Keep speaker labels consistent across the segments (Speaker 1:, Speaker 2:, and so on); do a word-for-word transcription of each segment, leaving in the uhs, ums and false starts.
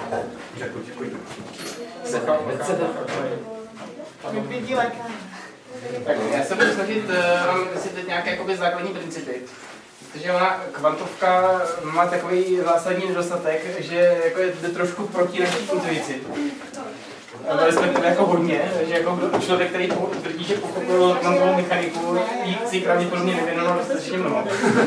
Speaker 1: Děkuji, děkuji.
Speaker 2: Tak já se budu snažit vám uh, vysvětlit nějaké jakoby základní principy. Protože ona kvantovka má takový zásadní nedostatek, že jako je trošku proti naší intuici. Respektive jako hodně, že jako člověk, který tvrdí, že pochopil kvantovou mechaniku, jí si pravděpodobně nevěnoval dostatečně mnoho.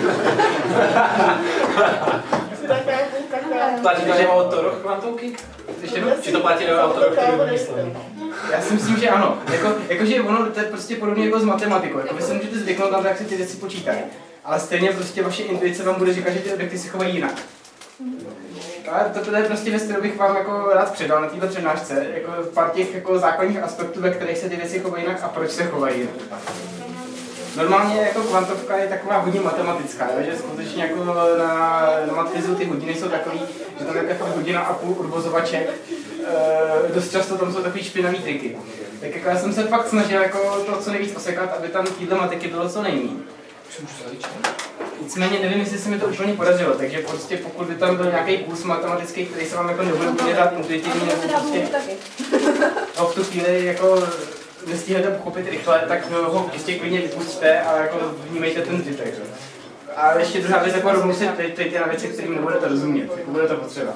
Speaker 1: Platí to, že o autoroch kvantovky? Či to platí o autoroch, který vymyslel?
Speaker 2: Já si myslím, že ano. Jako, jakože ono to je prostě podobně jako s matematikou. Jako vy se můžete zvyknout na to, jak se ty věci počítají. Ale stejně prostě vaše intuice vám bude říkat, že ty objekty se chovají jinak. A to je prostě věc, kterou bych vám jako rád předal na této přednášce. Jako pár těch jako základních aspektů, ve kterých se ty věci chovají jinak a proč se chovají jinak. Normálně jako kvantovka je taková hodně matematická, jo? Že skutečně jako na, na matfizu ty hodiny jsou takový, že tam je taková hodina a půl odvozovaček. E, dost často tam jsou takový špinavý triky. Tak jako já jsem se fakt snažil jako to co nejvíc osekat, aby tam týhle matiky bylo co nejméně. Nicméně nevím, jestli se mi to úplně podařilo, takže prostě pokud by tam byl nějaký kurz matematický, který se vám jako nebude úplně dát intuitivně, nebo prostě ho v tu chvíli jako nestihnete pochopit rychle, tak ho prostě klidně vypustíte a jako vnímejte ten zbytek. A ještě druhá věc, jako rovnou si ptejte na věci, kterým nebudete rozumět, jako bude to potřeba.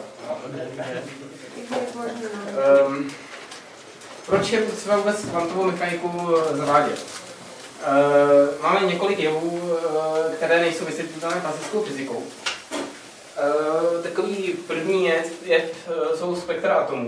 Speaker 2: Um, proč je potřeba vůbec kvantovou mechaniku zavádět? Uh, máme několik jevů, uh, které nejsou vysvětlitelné klasickou fyzikou. Uh, takový první jev, jev uh, jsou spektra atomů.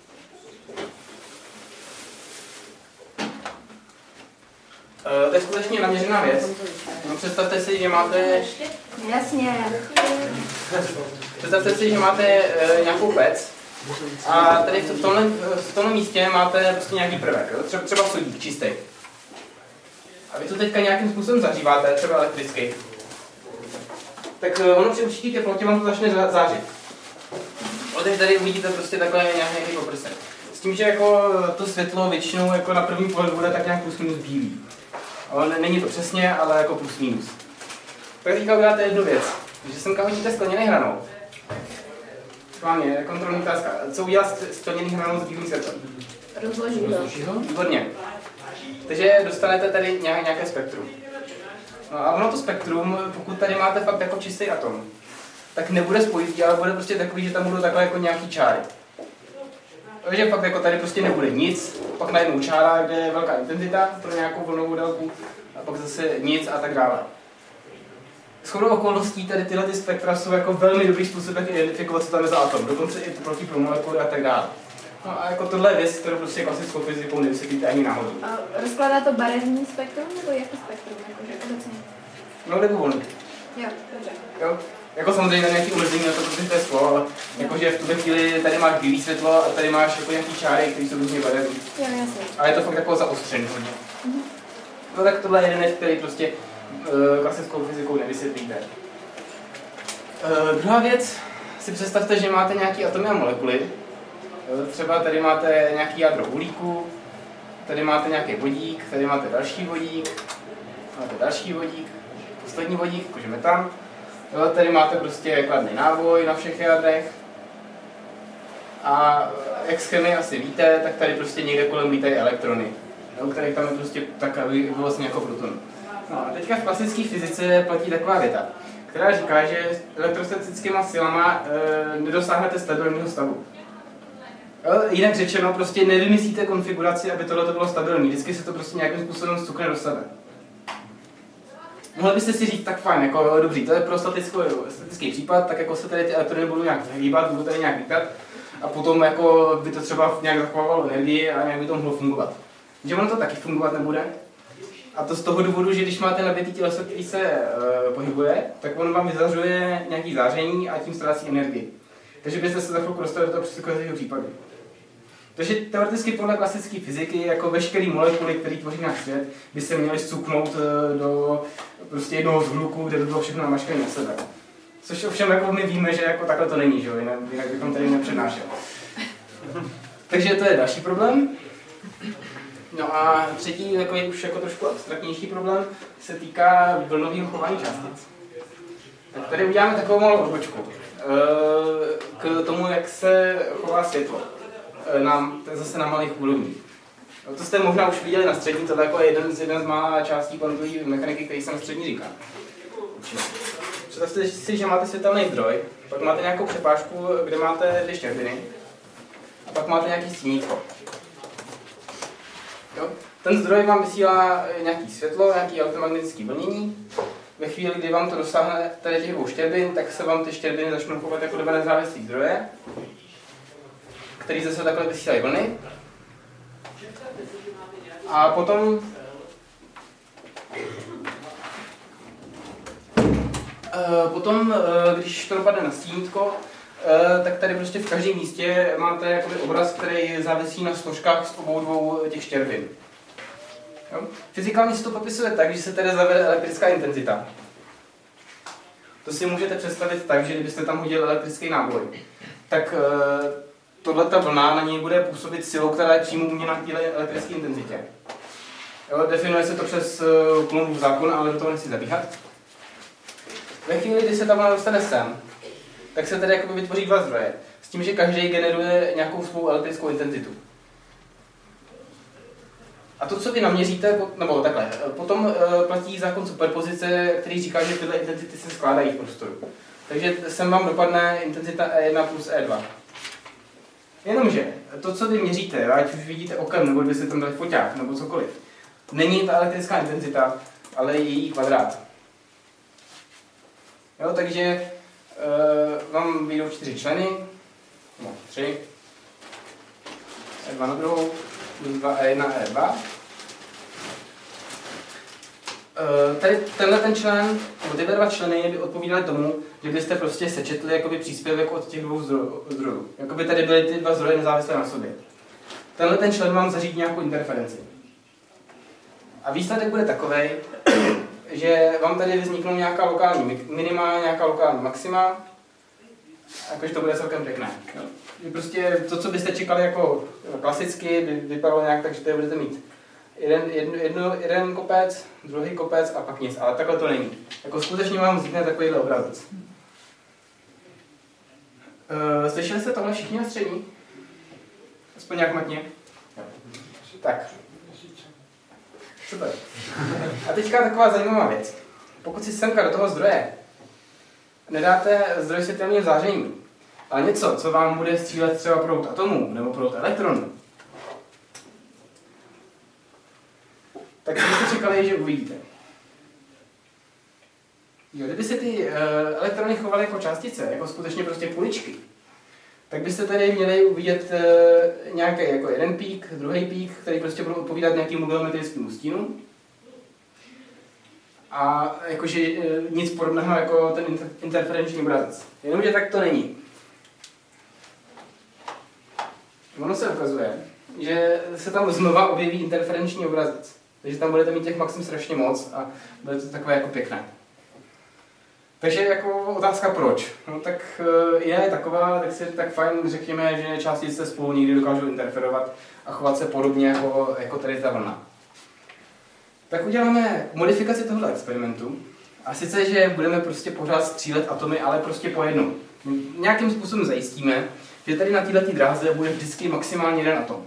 Speaker 2: Uh, to je skutečně naměřená věc. No, představte si, že máte...
Speaker 3: Jasně.
Speaker 2: Představte si, že máte uh, nějakou pec a tady v tomhle, v tomhle místě máte prostě nějaký prvek, jo? Třeba, třeba sodík čistý. A vy to teďka nějakým způsobem zahříváte, třeba elektricky. Tak uh, ono při určitý teplotě vám to začne zářit. Teď tady uvidíte prostě takhle nějaký poprsek. S tím, že jako to světlo většinou jako na první pohled bude tak nějak plus minus bílý. Ale není to přesně, ale jako plus minus. Tak teďka uděláte jednu věc, že semka hodíte skleněný hranou. Schválně, kontrolní otázka. Co udělá skleněný hranou s bílým světlem?
Speaker 3: Rozloží ho.
Speaker 2: Výborně. Takže dostanete tady nějaké spektrum. No a ono to spektrum, pokud tady máte fakt jako čistý atom, tak nebude spojitý, ale bude prostě takový, že tam budou takové jako nějaký čáry. Takže fakt jako tady prostě nebude nic, pak najednou čára, kde je velká intenzita pro nějakou vlnovou délku, a pak zase nic a tak dále. Shodou okolností tady tyhle ty spektra jsou jako velmi dobrý způsob, jak identifikovat, co tam je za atom, dokonce i proti pro molekuly a tak dále. No a jako tohle je věc, kterou prostě klasickou fyzikou nevysvětlíte ani náhodou.
Speaker 3: A rozkládá to barevný spektrum, nebo jaký spektrum, jakože obecně?
Speaker 2: No, nebo volný.
Speaker 3: Jo, dobře.
Speaker 2: Jo? Jako samozřejmě nějaký omezení na to, protože to je sklo, ale jakože v tuhle chvíli tady máš bílé světlo a tady máš jako nějaký čáry, které jsou různě barevné.
Speaker 3: Jo, jasně.
Speaker 2: A je to fakt jako zaostřený hodně.
Speaker 3: Mhm.
Speaker 2: No tak tohle je jeden věc, který prostě uh, klasickou fyzikou nevysvětlíte. Uh, druhá věc, si představte, že máte nějaký atomy a molekuly. Uh, třeba tady máte nějaký jádro uhlíku, tady máte nějaký vodík, tady máte další vodík, máte další vodík, poslední vodík, jakože metan. Jo, tady máte prostě kladný náboj na všech jádrech. A jak z chemie asi víte, tak tady prostě někde kolem vítají elektrony, jo, kterých tam je prostě takový vlastně jako proton. No a teďka v klasické fyzice platí taková věta, která říká, že elektrostatickýma silama e, nedosáhnete stabilního stavu. Jo, jinak řečeno, prostě nevymyslíte konfiguraci, aby tohle bylo stabilní. Vždycky se to prostě nějakým způsobem stukne do sebe. Mohli byste si říct, tak fajn, jako dobrý, to je pro statický případ, tak jako se tady ty elektrony budou nějak hýbat, budou tady nějak lítat a potom jako by to třeba nějak zachovávalo energii a nějak by to mohlo fungovat. Že ono to taky fungovat nebude. A to z toho důvodu, že když máte nabitý těleso, který se e, pohybuje, tak on vám vyzařuje nějaký záření a tím ztrácí energii. Takže byste se za chvilku dostali do toho předchozího případu. Takže teoreticky podle klasické fyziky, jako veškeré molekuly, které tvoří náš svět, by se měly zcuknout do prostě jednoho zhluku, kde by bylo všechno namaškané na sebe. Což ovšem jako my víme, že jako takhle to není, že jo, jinak bychom tady nepřednášeli. Takže to je další problém. No a třetí, takový už jako trošku abstraktnější problém, se týká vlnového chování částic. Tak tady uděláme takovou malou odbočku k tomu, jak se světlo. Na, zase na malých úrovních. No, to jste možná už viděli na střední, tohle jako je jeden z, jeden z mála částí kvantové mechaniky, který se na střední říká. Představte si, že máte světelný zdroj, pak máte nějakou přepážku, kde máte dvě štěrbiny, a pak máte nějaký stínítko. Jo? Ten zdroj vám vysílá nějaké světlo, nějaké elektromagnetické vlnění. Ve chvíli, kdy vám to dosáhne tady těch dvou štěrbin, tak se vám ty štěrbiny začnou chovat jako dva nezávislé zdroje, který zase takhle vysílají vlny. A potom potom, když to dopadne na stínítko, tak tady prostě v každém místě máte jakoby obraz, který závisí na složkách z obou dvou těch štěrbin. Jo? Fyzikálně se to popisuje tak, že se tady zavede elektrická intenzita. To si můžete představit tak, že kdybyste tam hodili elektrický náboj, tak tohleta vlna na něj bude působit silou, která je přímo uměna k téhle elektrické intenzitě. Jo, definuje se to přes Coulombův zákon, ale do toho nechci zabíhat. Ve chvíli, kdy se ta vlna dostane sem, tak se tedy jakoby vytvoří dva zdroje, s tím, že každý generuje nějakou svou elektrickou intenzitu. A to, co vy naměříte, nebo takhle, potom platí zákon superpozice, který říká, že tyhle intenzity se skládají v prostoru. Takže sem vám dopadne intenzita E jedna plus E dva. Jenomže to, co vy měříte, ať už vidíte okem, nebo kdybyste tam dali foťák, nebo cokoliv, není ta elektrická intenzita, ale její kvadrát. Jo, takže uh, vám vyjdou čtyři členy, no, tři, E dva na druhou, plus dva E jedna E dva. Uh, tady tenhle ten člen, nebo tyhle dva členy by odpovídaly tomu, že byste prostě sečetli jakoby příspěvek od těch dvou zdrojů. Jakoby tady byly ty dva zdroje nezávislé na sobě. Tenhle ten člen vám zařídí nějakou interferenci. A výsledek bude takovej, že vám tady vzniknou nějaká lokální minima, nějaká lokální maxima, jakože to bude celkem pěkné. Jo. Prostě to, co byste čekali jako klasicky, by vypadalo nějak tak, že tady budete mít jeden, jedno, jedno, jeden kopec, druhý kopec a pak nic, ale takhle to není. Jako skutečně vám vznikne takovýhle obrazec. Uh, slyšeli jste tohle všichni na střední? Aspoň nějak matně? Tak. Super. A teďka taková zajímavá věc. Pokud si semka do toho zdroje nedáte zdroj světelného záření, ale něco, co vám bude střílet třeba proud atomů nebo proud elektronů, tak jste čekali, že uvidíte. Jo, kdyby se ty uh, elektrony chovaly jako částice, jako skutečně prostě kuličky, tak byste tady měli uvidět uh, nějaký jako jeden pík, druhý pík, který prostě budou odpovídat nějakému geometrickému stínu. A jakože uh, nic podobného jako ten inter- interferenční obrazec. Jenomže tak to není. Ono se ukazuje, že se tam znova objeví interferenční obrazec. Takže tam budete mít těch maxim strašně moc a bude to takové jako pěkné. Takže jako otázka proč? No tak je taková, tak si tak fajn řekněme, že částice spolu nikdy dokážou interferovat a chovat se podobně jako, jako tady ta vlna. Tak uděláme modifikaci tohoto experimentu. A sice, že budeme prostě pořád střílet atomy, ale prostě po jednom. Nějakým způsobem zajistíme, že tady na této dráze bude vždycky maximálně jeden atom.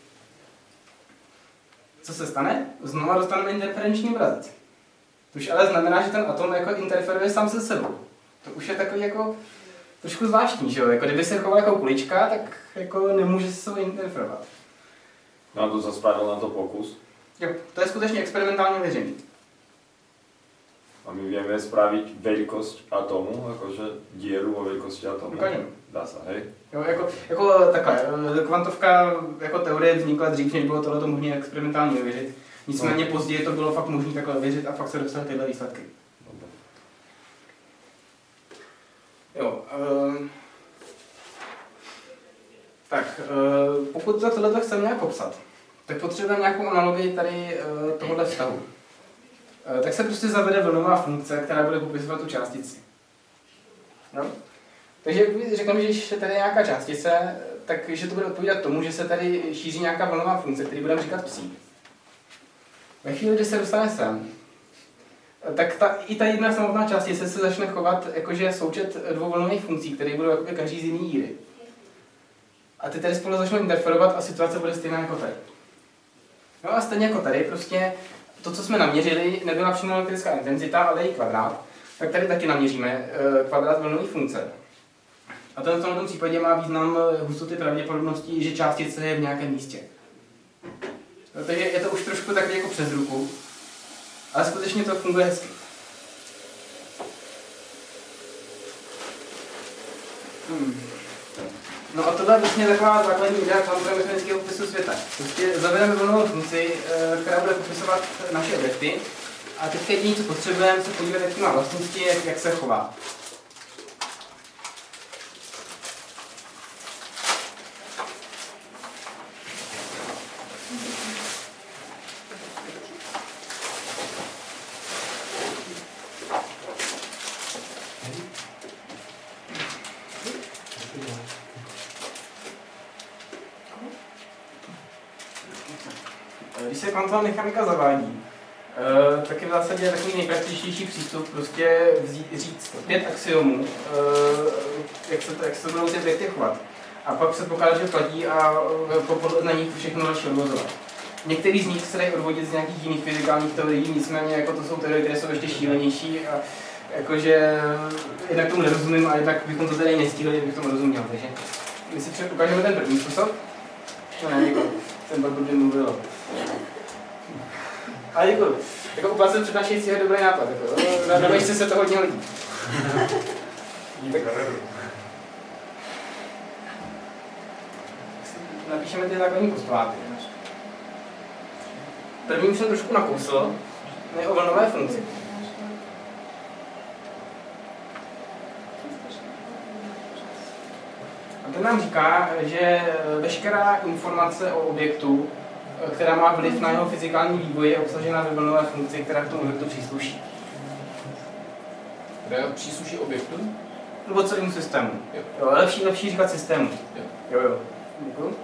Speaker 2: Co se stane? Znova dostaneme interferenční obrazec. To už ale znamená, že ten atom jako interferuje sám se sebou. To už je takový jako trošku zvláštní, že jo? Jako kdyby se choval jako kulička, tak jako nemůže se sebou interferovat.
Speaker 4: No a to zase spravil na to pokus?
Speaker 2: Jo, to je skutečně experimentálně věřený.
Speaker 4: A my vieme spraviť veľkosť atomu, akože dieru o veľkosti atomu?
Speaker 2: Dokážeme.
Speaker 4: Dá se, hej?
Speaker 2: Jo, jako, jako takhle, kvantovka jako teorie vznikla dřív, než bylo tohleto možné experimentálně ověřit. Nicméně no. Později to bylo fakt možné takhle ověřit a fakt se dostaly tyhle výsledky.
Speaker 4: Dobre.
Speaker 2: Jo, um, tak, uh, pokud to tohleto chceme nějak popsat, tak potřebujeme nějakou analogii tady uh, tohohle vztahu. Uh, tak se prostě zavede vlnová funkce, která bude popisovat tu částici. No? Takže řekneme, že když je tady nějaká částice, takže to bude odpovídat tomu, že se tady šíří nějaká vlnová funkce, který budeme říkat psí. Ve chvíli, kdy se dostane sem, tak ta, i ta jedna samotná částice se začne chovat jakože součet dvou vlnových funkcí, které budou jakoby každý z jiný jíry. A ty tady spolu začnou interferovat a situace bude stejná jako tady. No a stejně jako tady, prostě to, co jsme naměřili, nebyla přímo elektrická intenzita, ale její kvadrát, tak tady taky naměříme kvadrát vlnové funkce. A to v tomto případě má význam hustoty pravděpodobnosti, že částice je v nějakém místě. Takže je to už trošku takový jako přes ruku, ale skutečně to funguje hezky. Hmm. No a tohle je vlastně taková základní idea kvantové mechanického popisu světa. Prostě zavedeme vlnovou funkci, která bude popisovat naše objekty. A teď jediné, co potřebujeme, se podívat, jaký má vlastnosti, jak, jak se chová. Když se kvantová mechanika zavádí, Uh, tak je v zásadě takový nejpraktičtější přístup prostě vzít, říct pět axiomů, uh, jak, se to, jak se to budou ty objekty chovat. A pak se pokládá, že platí a uh, podle na nich všechno další odvozovat. Některý z nich se dají odvodit z nějakých jiných fyzikálních teorií, nicméně jako to jsou teorie, které jsou ještě šílenější a jakože jednak tomu nerozumím a jednak bychom to tady nestihli, kdybych tomu rozuměl. Takže my si ukážeme ten první způsob. No ne, děkuji, jsem pak blbě mluvil. Ale děkuji. Jako u vás přednášejícího je dobrý nápad. Jako, na, na vejšce se to hodně hodí. Napíšeme ty základní postuláty. První jsem trošku nakousl, je o vlnové funkci. A ten nám říká, že veškerá informace o objektu, která má vliv na jeho fyzikální vývoj, je obsažena ve vlnové funkci, která k tomu objektu přísluší.
Speaker 1: Která přísluší objektu?
Speaker 2: Nebo celému systému.
Speaker 1: Jo.
Speaker 2: Jo, lepší, lepší říkat systému.
Speaker 1: Jo,
Speaker 2: jo. jo. Děkuji. Uh,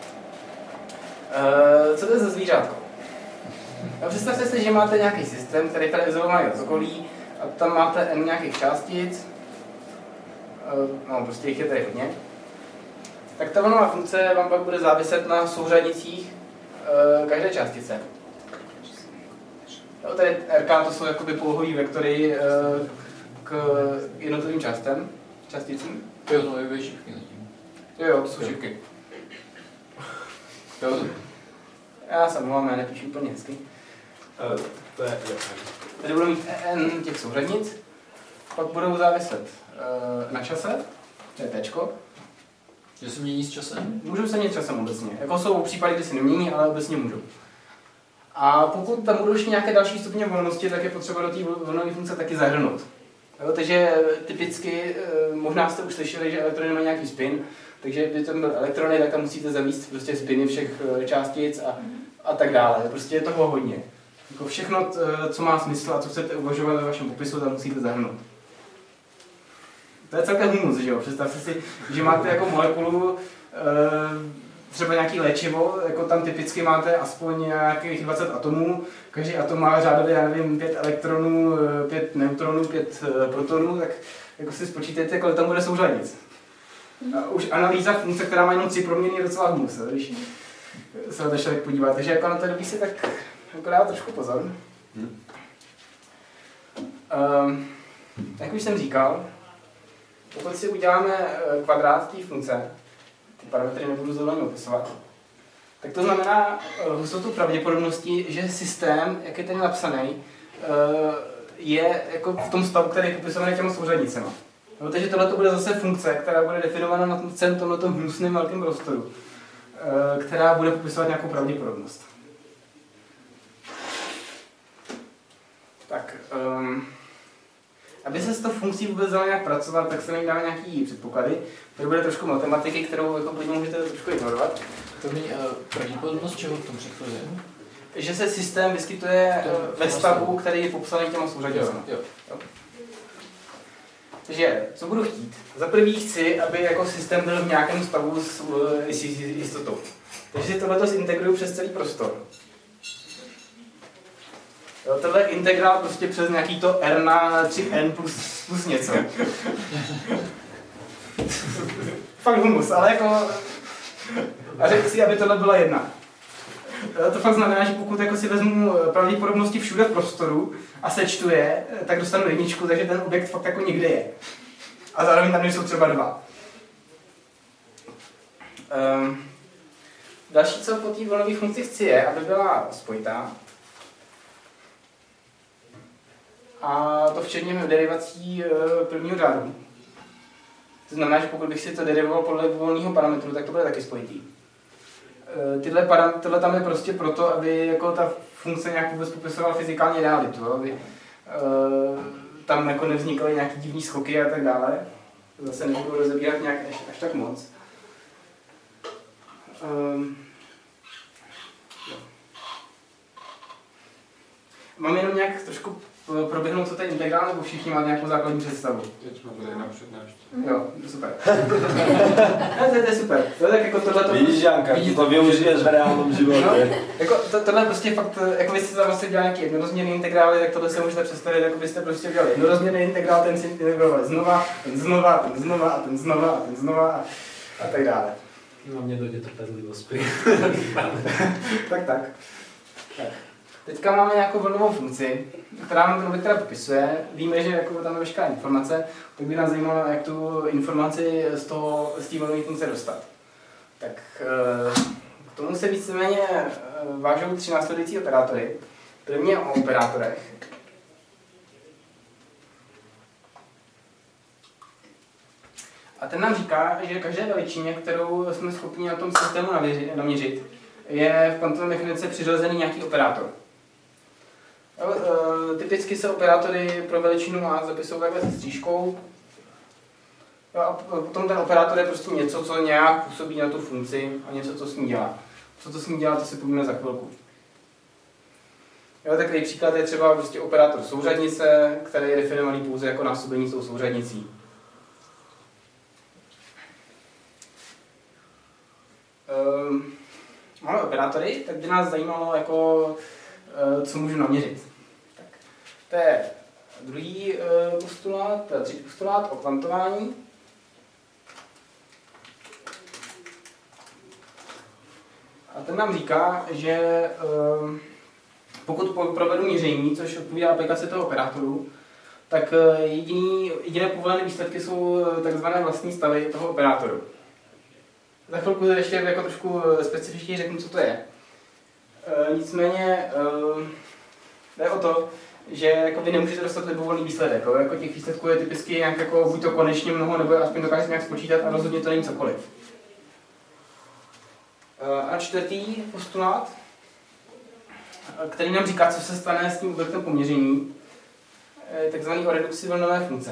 Speaker 2: co to je za zvířátko? No, představte si, že máte nějaký systém, který je izolovaný od okolí, a tam máte n nějakých částic, uh, no prostě jich je tady hodně. Tak ta vlnová funkce vám pak bude záviset na souřadnicích každé částice. Jo, tady R K to jsou jakoby polohové vektory k jednotlivým částem, částicím.
Speaker 1: Jo, to je šipky zatím.
Speaker 2: Jo, jo, to jsou šipky.
Speaker 1: Jo, to.
Speaker 2: Já se mluvám, já nepíšu úplně hezky.
Speaker 4: Uh, to je, jo.
Speaker 2: Tady budou mít n těch souřadnic, pak budou záviset uh, na čase, to je tečko.
Speaker 1: Že se mění s časem?
Speaker 2: Můžou se měnit časem obecně. Jako jsou případy, kdy se nemění, ale obecně můžou. A pokud tam budou ještě nějaké další stupně volnosti, tak je potřeba do té vlnové funkce taky zahrnout. Jo, takže typicky, možná jste už slyšeli, že elektrony mají nějaký spin, takže když tam byl elektrony, tak tam musíte zavíst prostě spiny všech částic a, a tak dále. Prostě je toho hodně. Jako všechno, co má smysl a co chcete uvažovat ve vašem popisu, tam musíte zahrnout. To je celkem humus, že jo? Představte si, že máte jako molekulu, třeba nějaký léčivo, jako tam typicky máte aspoň nějakých dvacet atomů, každý atom má řádově, já nevím, pět elektronů, pět neutronů, pět protonů, tak jako si spočítejte, kolik tam bude souřadnic. A už analýza funkce, která má jenom tři proměny, je docela humus, když se na to člověk podívá. Takže jako na to dobí si tak jako dává trošku pozor. Hmm. Um, jak už jsem říkal, pokud si uděláme kvadrát té funkce, ty parametry nebudu zrovna opisovat, tak to znamená hustotu pravděpodobnosti, že systém, jak je tady napsaný, je jako v tom stavu, který je popisovaný těma souřadnicema. No, takže tohle bude zase funkce, která bude definovaná na celém tomto hnusném velkém prostoru, která bude popisovat nějakou pravděpodobnost. Tak, um, aby se s tou funkcí vůbec dalo nějak pracovat, tak se nám dáme nějaký předpoklady. Tady bude trošku matematiky, kterou jako podle můžete trošku ignorovat.
Speaker 1: To není uh, pravděpodobnost čeho v tom předchozím?
Speaker 2: Že se systém vyskytuje to ve stavu, který je popsaný těma souřadnicema.
Speaker 1: Jo, jo.
Speaker 2: Takže, co budu chtít? Za prvý chci, aby jako systém byl v nějakém stavu s, s jistotou. Takže si tohleto zintegruju přes celý prostor. Jo, tohle je integrál prostě přes nějaký to R na tři n plus, plus něco. Fakt humus, ale jako A řekl si, aby tohle byla jedna. To fakt znamená, že pokud jako si vezmu pravděpodobnosti všude v prostoru a sečtu je, tak dostanu jedničku, takže ten objekt fakt jako někde je. A zároveň tam jsou třeba dva. Um, další, co po té volnové funkci chci, je, aby byla spojitá. A to včetně derivací prvního řádu. To znamená, že pokud bych si to derivoval podle volného parametru, tak to bude taky spojitý. Tyhle, param, tyhle tam je prostě proto, aby jako ta funkce nějak vůbec popisovala fyzikální realitu, aby uh, tam jako nevznikaly nějaký divný skoky a tak dále. To zase nebudu rozebírat nějak až, až tak moc. Um, Mám jenom nějak trošku proběhnout, co to je integrál, nebo všichni máte nějakou základní představu?
Speaker 5: Teď jsme byli na přednášce.
Speaker 2: Jo, super. Ne, to, to je super. To je tak jako tohleto...
Speaker 4: Vidíš, Janka, ty to využiješ v reálném životě. No,
Speaker 2: jako to, tohle prostě fakt, jako vy jste tam vlastně dělali nějaký jednorozměrný integrály, tak tohle se můžete představit, jako byste prostě dělali jednorozměrný integrál, ten si integrovali znova, ten znova, ten znova, a ten znova, a ten znova a, a tak dále.
Speaker 1: No mě dojde trpělivosti.
Speaker 2: tak, tak. tak. Teďka máme nějakou vlnovou funkci, která nám ten objekt teda popisuje. Víme, že jako tam je veškerá informace, tak by nás zajímalo, jak tu informaci z toho, z té vlnové funkce dostat. Tak k tomu se víceméně vážou tři následující operátory. První je o operátorech. A ten nám říká, že každé veličině, kterou jsme schopni na tom systému naměřit, je v kvantové mechanice přirozený nějaký operátor. Typicky se operátory pro veličinu A zapisují takhle se střížkou. A potom ten operátor je prostě něco, co nějak působí na tu funkci a něco, co s ní dělá. Co to s ní dělá, to si povíme za chvilku. Jo, takový příklad je třeba prostě operátor souřadnice, který je definovaný pouze jako násobení s tou souřadnicí. Um, máme operátory, tak by nás zajímalo, jako, uh, co můžu naměřit. Tak, to je druhý uh, postulát, to je třetí postulát o kvantování. A ten nám říká, že uh, pokud provedu měření, což odpovídá aplikaci toho operátoru, tak uh, jediný, jediné povolené výsledky jsou takzvané vlastní stavy toho operátoru. Za chvilku ještě jako trošku specifičtěji řeknu, co to je. E, nicméně e, jde o to, že jako vy nemůžete dostat libovolný výsledek. Jo? Jako těch výsledků je typicky nějak jako buď to konečně mnoho, nebo aspoň dokážete nějak spočítat a rozhodně to není cokoliv. E, a čtvrtý postulát, který nám říká, co se stane s tím objektem poměření, je takzvaný o redukci vlnové funkce.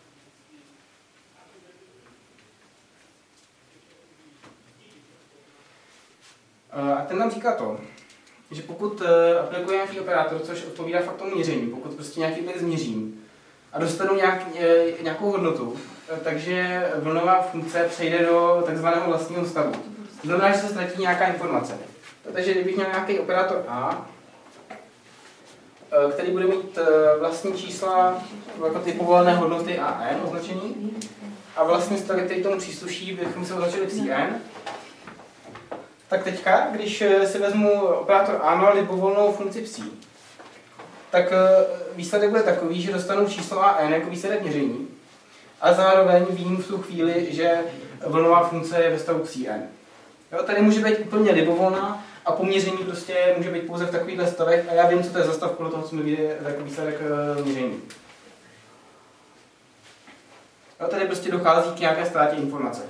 Speaker 2: A ten nám říká to, že pokud aplikuje nějaký operátor, což odpovídá fakt tomu měření, pokud prostě nějaký objekt změřím a dostanu nějak, nějakou hodnotu, takže vlnová funkce přejde do takzvaného vlastního stavu. To znamená, že se ztratí nějaká informace. Takže kdybych měl nějaký operátor A, který bude mít vlastní čísla jako ty povolené hodnoty A N označený, a vlastní stavy, který tomu přísluší, bychom se označili psí N. Tak teďka, když si vezmu operátor A má libovolnou funkci psí, tak výsledek bude takový, že dostanu číslo A N jako výsledek měření a zároveň vím v tu chvíli, že vlnová funkce je ve stavu psí N. Jo, tady může být úplně libovolná a poměření prostě může být pouze v takovýchhle stavech a já vím, co to je za stav, podle toho, co mi vyjde jako výsledek měření. Jo, tady prostě dochází k nějaké ztrátě informace.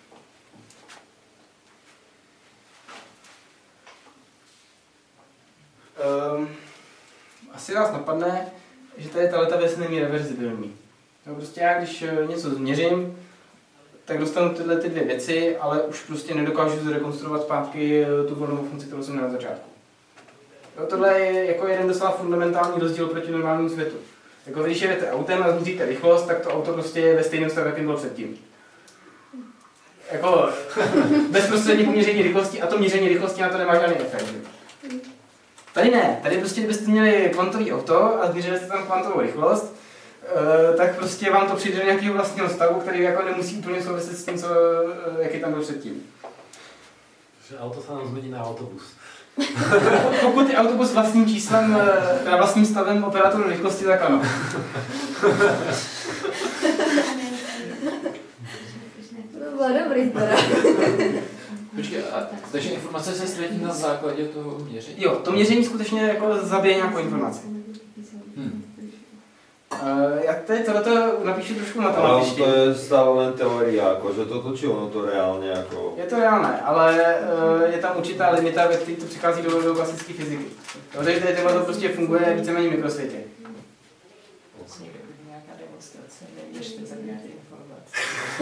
Speaker 2: Um, asi vás napadne, že tady tato věc není reverzibilní. No, prostě já, když něco změřím, tak dostanu tyhle ty dvě věci, ale už prostě nedokážu zrekonstruovat zpátky tu vlnovou funkci, kterou jsem měl na začátku. Jo, tohle je jako jeden docela fundamentální rozdíl proti normálnímu světu. Jako když jedete autem a změříte rychlost, tak to auto prostě je ve stejném stavu, jakým bylo předtím. Jako bezprostřední poměření rychlosti a to měření rychlosti na to nemá žádný efekt. Tady ne, tady prostě kdybyste měli kvantový auto a změřili jste tam kvantovou rychlost, tak prostě vám to přijde do nějakého vlastního stavu, který jako nemusí úplně souviset s tím, co, jaký tam byl předtím.
Speaker 1: Auto se nám změní na autobus.
Speaker 2: Pokud je autobus vlastním číslem, teda vlastním stavem operátoru rychlosti, tak ano.
Speaker 3: To bylo dobrý teda.
Speaker 1: Počkej, a takže informace se ztratí na základě toho měření?
Speaker 2: Jo, to měření skutečně jako zabije nějakou informaci.
Speaker 1: Hmm.
Speaker 2: Uh, já tady tohleto napíšu trošku
Speaker 4: Ale
Speaker 2: matematicky.
Speaker 4: to je stále len teória, akože toto či ono to reálne ako...
Speaker 2: Je to reálné, ale uh, je tam určitá limita, ve které to přichází do, do klasické fyziky. No, takže tady tohle to prostě funguje víceméně v mikrosvětě.
Speaker 5: Nějaká demonstrace, nevěřte za nějaké informace.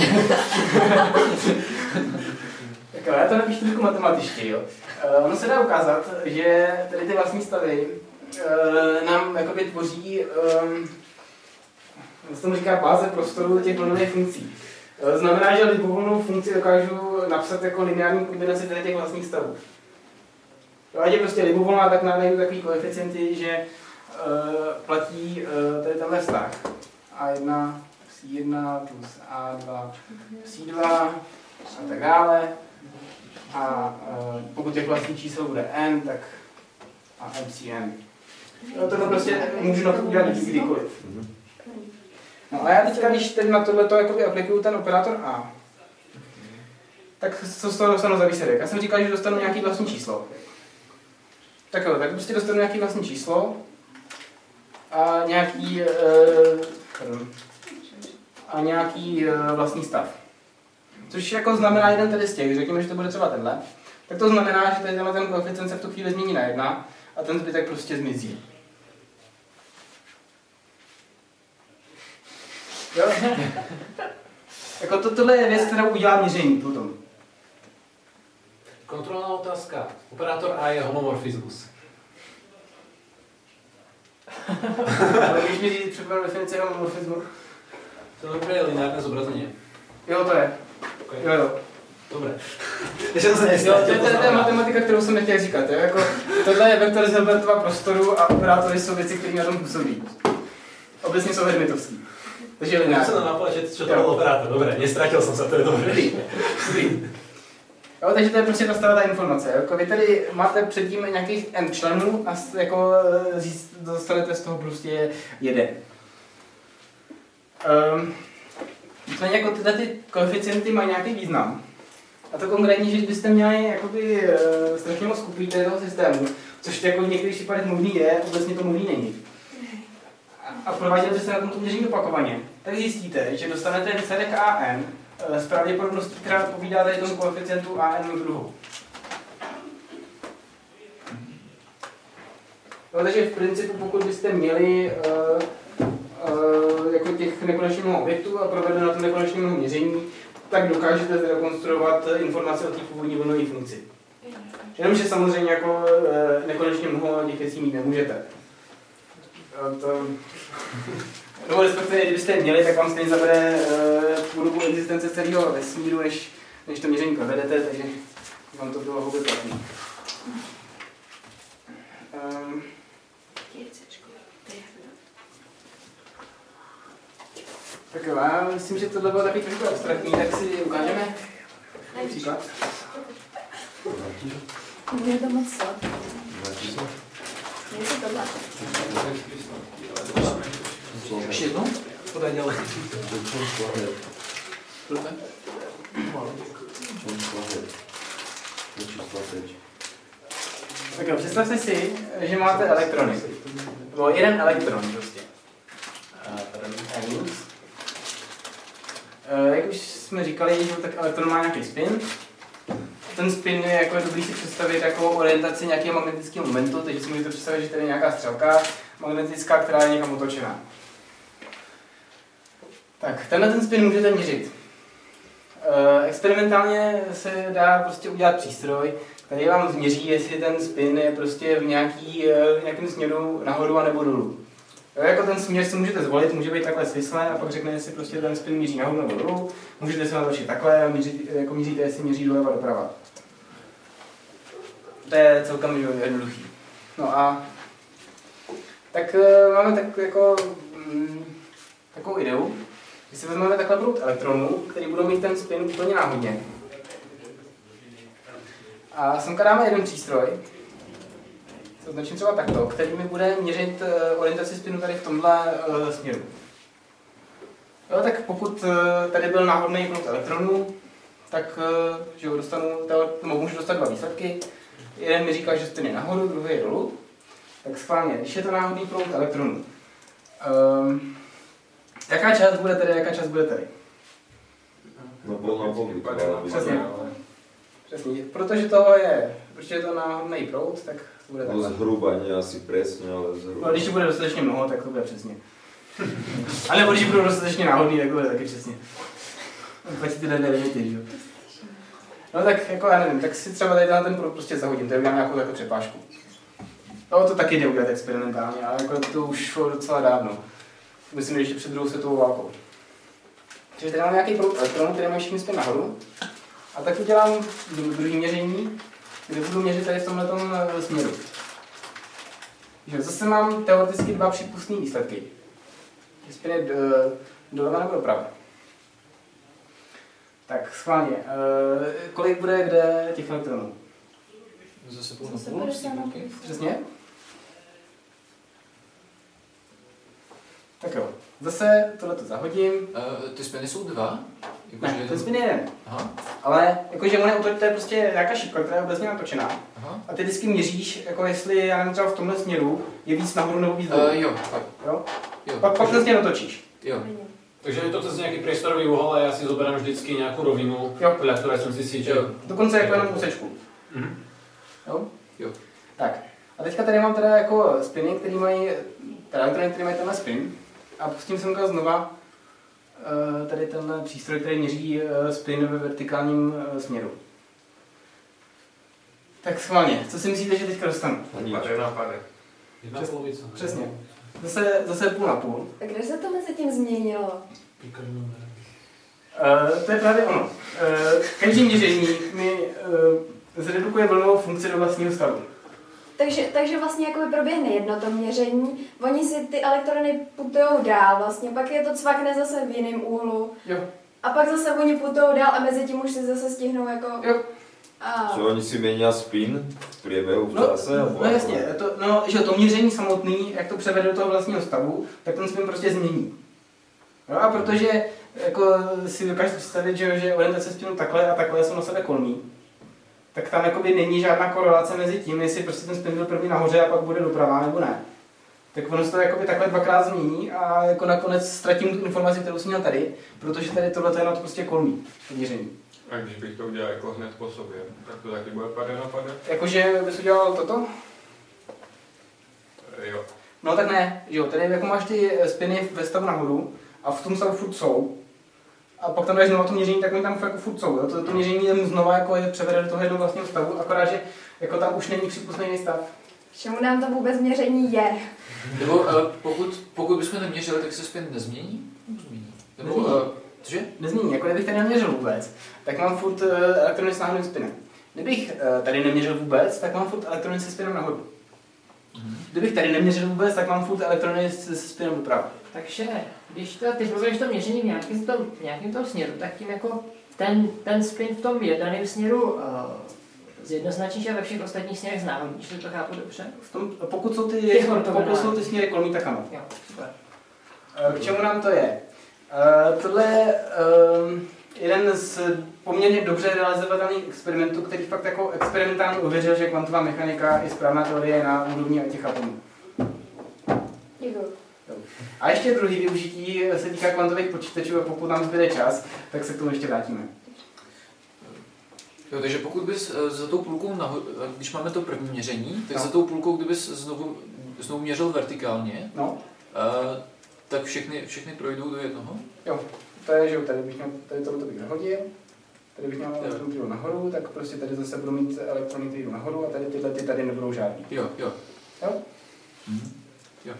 Speaker 2: Tak jo, já to napíšu trošku matematičtě, jo. Uh, ono se dá ukázat, že tady ty vlastní stavy uh, nám jakoby tvoří, um, se tomu říká báze prostoru těch vlnových funkcí. Uh, znamená, že libovolnou funkci dokážu napsat jako lineární kombinaci tady těch vlastních stavů. Jo, ať je prostě libovolná, tak najdu takový koeficienty, že uh, platí uh, tady tenhle vztah. A jedna plus jedna plus A dva plus I dva a tak dále. A uh, pokud těch vlastních čísel bude n, tak a M C N. No, tohle prostě můžu na to udělat kdykoliv. No a já teďka, když teď na tohleto jakoby aplikuju ten operátor A, tak co z toho dostanu za výsledek? Já jsem říkal, že dostanu nějaký vlastní číslo. Tak jo, tak prostě dostanu nějaký vlastní číslo a nějaký, uh, pardon, a nějaký uh, vlastní stav. Což jako znamená jeden tedy z těch, řekněme, že to bude třeba tenhle, tak to znamená, že tady tenhle ten koeficient se v tu chvíli změní na jedna a ten zbytek prostě zmizí. Jo? Jako to, tohle je věc, kterou udělá měření potom.
Speaker 1: Kontrolná otázka. Operátor A je homomorfismus.
Speaker 2: Ale když mi říct předpoklad definice homomorfismu.
Speaker 1: To je úplně lineárné zobrazení.
Speaker 2: Jo, to je.
Speaker 1: Okay.
Speaker 2: Jo, jo.
Speaker 1: Dobré.
Speaker 2: Jo, to je, to je ta matematika, kterou jsem nechtěl říkat. Jo? Jako, tohle je vektor z Hilbertova prostoru a operátory jsou věci, které na tom působí. Obecně jsou hermitovský. Takže je
Speaker 1: Já jsem to napadl, že to byl operátor. Dobré, nestratil jsem se, to je dobré.
Speaker 2: Dobrý. Dobrý. Jo, takže to je prostě dostává ta informace. Jako vy tady máte předtím nějakých n členů a jako dostanete z toho prostě jeden. Um, Nicméně jako tyhle ty koeficienty mají nějaký význam. A to konkrétně, že kdybyste měli jakoby, uh, strašně moc kupí toho systému, což to jako v některých případech možný je, obecně to možný není. A prováděli byste na tomto měření opakovaně, tak zjistíte, že dostanete výsledek A N s pravděpodobností, která odpovídá tady tomu koeficientu A N na druhou. No, takže v principu, pokud byste měli uh, uh, jako těch nekonečně mnoho objektů a provedli na tom nekonečně mnoho měření, tak dokážete zrekonstruovat informace o té původní vlnové funkci. Jenomže samozřejmě jako uh, nekonečně mnoho těch věcí mít nemůžete. To, no, respektive, kdybyste je měli, tak vám stejně zabere uh, půl dobu existence celého vesmíru, než, než to měření provedete, takže vám to bylo hubě platné. Um, tak jo, já myslím, že tohle bylo takový trošku abstraktní, tak si ukážeme příklad.
Speaker 3: Je to moc sladké. Je to tohle.
Speaker 1: Ještě jednou? Podaj dělej.
Speaker 2: Tak jo, představte si, že máte elektrony. Nebo jeden elektron prostě. Jak už jsme říkali, že tak elektron má nějaký spin. Ten spin je jako dobrý si představit jako orientaci nějakého magnetického momentu, takže si můžete představit, že tady je nějaká střelka magnetická, která je někam otočená. Tak, tenhle ten spin můžete měřit. E, experimentálně se dá prostě udělat přístroj, který vám změří, jestli ten spin je prostě v, nějaký, v nějakém směru nahoru a nebo dolů. Jo, jako ten směr si můžete zvolit, může být takhle svislé a pak řekne, jestli prostě ten spin míří nahoru nebo dolů. Můžete se natočit takhle a měřit, jako měříte, jestli měří doleva doprava. To je celkem jednoduchý. No a tak e, máme tak jako mm, takovou ideu, že si vezmeme takhle proud elektronů, který budou mít ten spin úplně náhodně. A semka dáme jeden přístroj, co označím třeba takto, který mi bude měřit uh, orientaci spinu tady v tomhle uh, směru. Jo, tak pokud uh, tady byl náhodný proud elektronů, tak uh, že ho dostanu, nebo můžu dostat dva výsledky. Jeden mi říká, že spin je nahoru, druhý je dolů. Tak schválně, když je to náhodný proud elektronů, um, jaká část bude tady, jaká část bude tady?
Speaker 4: No pol na pol.
Speaker 2: Přesně. Přesně, protože toho je, protože je to náhodný proud, tak to bude
Speaker 4: No
Speaker 2: takhle.
Speaker 4: zhruba, ne asi přesně, ale zhruba.
Speaker 2: No, když to bude dostatečně mnoho, tak to bude přesně. Ale nebo když budou dostatečně náhodný, tak to bude taky přesně. Pak si ty dané limity, že jo. No tak jako já nevím, tak si třeba tady ten proud prostě zahodím, tady udělám nějakou takovou přepážku. No to taky jde udělat experimentálně, ale jako to už šlo docela dávno. Myslím, že ještě před druhou světovou válkou. Takže tady mám nějaký proud elektronů, který mají všichni spin nahoru. A tak udělám druhý měření, kde budu měřit tady v tomhletom směru. Takže zase mám teoreticky dva přípustné výsledky. Spin je doleva nebo doprava. Tak schválně, kolik bude kde těch elektronů?
Speaker 1: Zase půl na
Speaker 3: Zase
Speaker 1: půl,
Speaker 3: padesát na
Speaker 1: střípky.
Speaker 3: půl.
Speaker 2: Přesně? Tak jo, zase tohleto zahodím.
Speaker 6: Uh, ty spiny jsou dva? Jako,
Speaker 2: Ne,
Speaker 6: že
Speaker 2: ten spin je jeden.
Speaker 6: Aha,
Speaker 2: Ale jakože on je, to je prostě nějaká šipka, která je obecně natočená.
Speaker 6: aha.
Speaker 2: A ty vždycky měříš, jako jestli, já nevím, třeba v tomhle směru je víc nahoru nebo víc dolů.
Speaker 6: Uh, jo, tak,
Speaker 2: Jo?
Speaker 6: jo.
Speaker 2: Pak, pak ten směr otočíš.
Speaker 6: Jo.
Speaker 1: Takže je to přes nějaký priestorový úhol a já si zoberám vždycky nějakou rovinu,
Speaker 2: Jo.
Speaker 1: podle které jsem si cítil.
Speaker 6: Jo.
Speaker 2: Dokonce jako jenom úsečku.
Speaker 1: Mhm.
Speaker 2: Jo?
Speaker 6: Jo.
Speaker 2: Tak. A teďka tady mám teda jako spiny, které mají, teda elektrony, které mají tenhle spin. A pustím sem to znova eh, tady tenhle přístroj, který měří eh, spin ve vertikálním eh, směru. Tak schválně, co si myslíte, že teďka dostanu?
Speaker 4: Nič.
Speaker 1: Jedna
Speaker 2: Přes-
Speaker 1: polovice.
Speaker 2: Přesně. Zase, zase půl na půl.
Speaker 3: A kde se to mezi tím změnilo?
Speaker 2: Uh, to je právě ono. Uh, každý měření mi uh, zredukuje vlnovou funkci do vlastního stavu.
Speaker 3: Takže, takže vlastně jako proběhne jedno to měření, oni si ty elektrony putujou dál vlastně, pak je to cvakne zase v jiném úhlu.
Speaker 2: Jo.
Speaker 3: A pak zase oni putujou dál a mezi tím už si zase stihnou jako...
Speaker 2: Jo.
Speaker 3: A...
Speaker 4: Že oni si mění spin v průběhu v
Speaker 2: No,
Speaker 4: čase?
Speaker 2: no jasně, to, no, že to měření samotný, jak to převede do toho vlastního stavu, tak ten spin prostě změní. No a protože jako si dokážete představit, že, že orientace spinu takhle a takhle jsou na sebe kolmí, tak tam jakoby není žádná korelace mezi tím, jestli prostě ten spin byl první nahoře a pak bude doprava nebo ne. Tak ono se to jakoby takhle dvakrát změní a jako nakonec ztratím tu informaci, kterou jsem měl tady, protože tady tohle je na to prostě kolmí, to měření.
Speaker 7: A když bych to udělal jako hned po sobě, tak to taky bude pade na pade?
Speaker 2: Jakože bys udělal toto?
Speaker 7: E, jo.
Speaker 2: No tak ne, že jo, tady jako máš ty spiny ve stavu nahoru a v tom stavu furt jsou. A pak tam dáš znovu to měření, tak oni tam jako furt jsou. Jo? To, to měření je znova jako je převede do toho jednoho vlastního stavu, akorát, že jako tam už není přípustný jiný stav.
Speaker 3: K čemu nám to vůbec měření je?
Speaker 6: Nebo uh, pokud, pokud bychom neměřili, tak se spin nezmění? Změní. Nebo,
Speaker 2: Nezmění.
Speaker 6: uh, cože?
Speaker 2: Nezmění, jako kdybych tady neměřil vůbec, tak mám furt uh, elektrony s náhodným spinem. Kdybych uh, tady neměřil vůbec, tak mám furt elektrony se spinem nahoru. Kdybych tady neměřil vůbec, tak mám furt elektrony se spinem doprava.
Speaker 5: Takže když to, ty provedeš to měření v nějakém tom, v nějakém tom směru, tak tím jako ten, ten spin v tom jednaném směru uh, zjednoznačíš a ve všech ostatních směrech znáhodníš, že to chápu dobře?
Speaker 2: V tom, pokud jsou ty,
Speaker 5: Těch
Speaker 2: pokud
Speaker 5: ortogonálních.
Speaker 2: jsou ty směry kolmí, tak ano.
Speaker 5: Jo, super.
Speaker 2: Uh, K čemu nám to je? Uh, tohle je um, jeden z poměrně dobře realizovatelných experimentů, který fakt jako experimentálně uvěřil, že kvantová mechanika je správná teorie na úrovni těch atomů.
Speaker 3: Děkuju.
Speaker 2: A ještě druhý využití se týká kvantových počítačů a pokud nám zbyde čas, tak se k tomu ještě vrátíme.
Speaker 6: Jo, takže pokud bys eh, za tou půlkou, naho- eh, když máme to první měření, tak
Speaker 2: No.
Speaker 6: za tou půlkou, kdybys znovu, znovu měřil vertikálně,
Speaker 2: No,
Speaker 6: eh, tak všechny, všechny projdou do jednoho?
Speaker 2: jo, to je, že jo, tady bych měl, tady tohle bych zahodil, tady bych měl elektrony, které jdou nahoru, tak prostě tady zase budu mít elektrony, které jdou nahoru a tady tyhle ty tady nebudou žádný.
Speaker 6: Jo, jo.
Speaker 2: Jo?
Speaker 6: Mhm. Jo.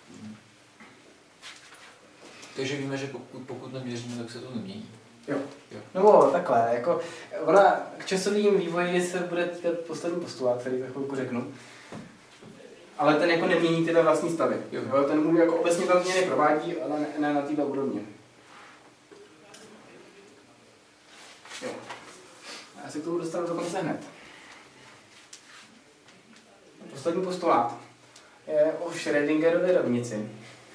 Speaker 6: Takže víme, že pokud, pokud neměříme, tak se to nemění.
Speaker 2: Jo.
Speaker 6: Jo.
Speaker 2: Nebo takhle, jako ona k časovým vývoji se bude ten poslední postulát, který za chvilku řeknu. Ale ten jako nemění tyhle vlastní stavy.
Speaker 6: Jo.
Speaker 2: Jo, ten můj jako obecně tam změny provádí, ale ne, ne na této úrovni. Jo. Já se k tomu dostanu dokonce hned. poslední postulát je o Schrödingerově rovnici.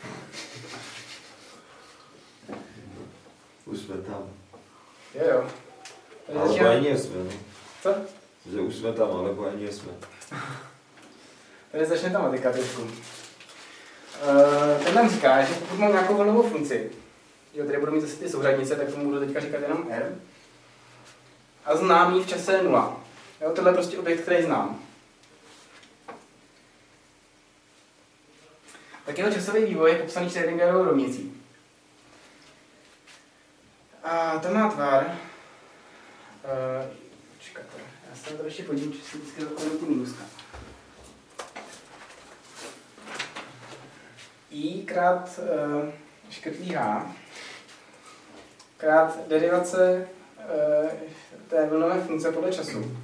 Speaker 4: Už jsme tam.
Speaker 2: Jo, jo. Tady
Speaker 4: Ale
Speaker 2: začíná-
Speaker 4: ani jsme, no.
Speaker 2: Co?
Speaker 4: Že už jsme tam, alebo ani jsme.
Speaker 2: Tady začne ta matika trošku. Uh, ten nám říká, že pokud mám nějakou vlnovou funkci, jo, tady budu mít zase ty souřadnice, tak tomu budu teďka říkat jenom R, a znám ji v čase nula. Jo, tohle je prostě objekt, který znám. Tak jeho časový vývoj je popsaný Schrödingerovou rovnicí. A to má tvar. Uh, počkat, já se na to ještě podívám, že si vždycky zakladu ty mínuska. I krát uh, škrtlý H krát derivace uh, té vlnové funkce podle času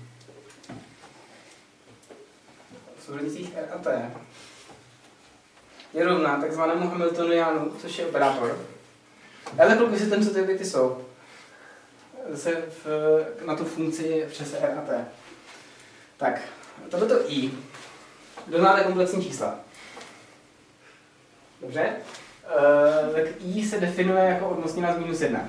Speaker 2: v souřadnicích R a T je rovná takzvanému Hamiltonianu, což je operátor. Ale tak vysvětlím, co ty objekty jsou. Zase v, na tu funkci v čase R a T. Tak, tohleto I doznáte komplexní čísla. Dobře? Uh, tak I se definuje jako odmocnina z minus jedna.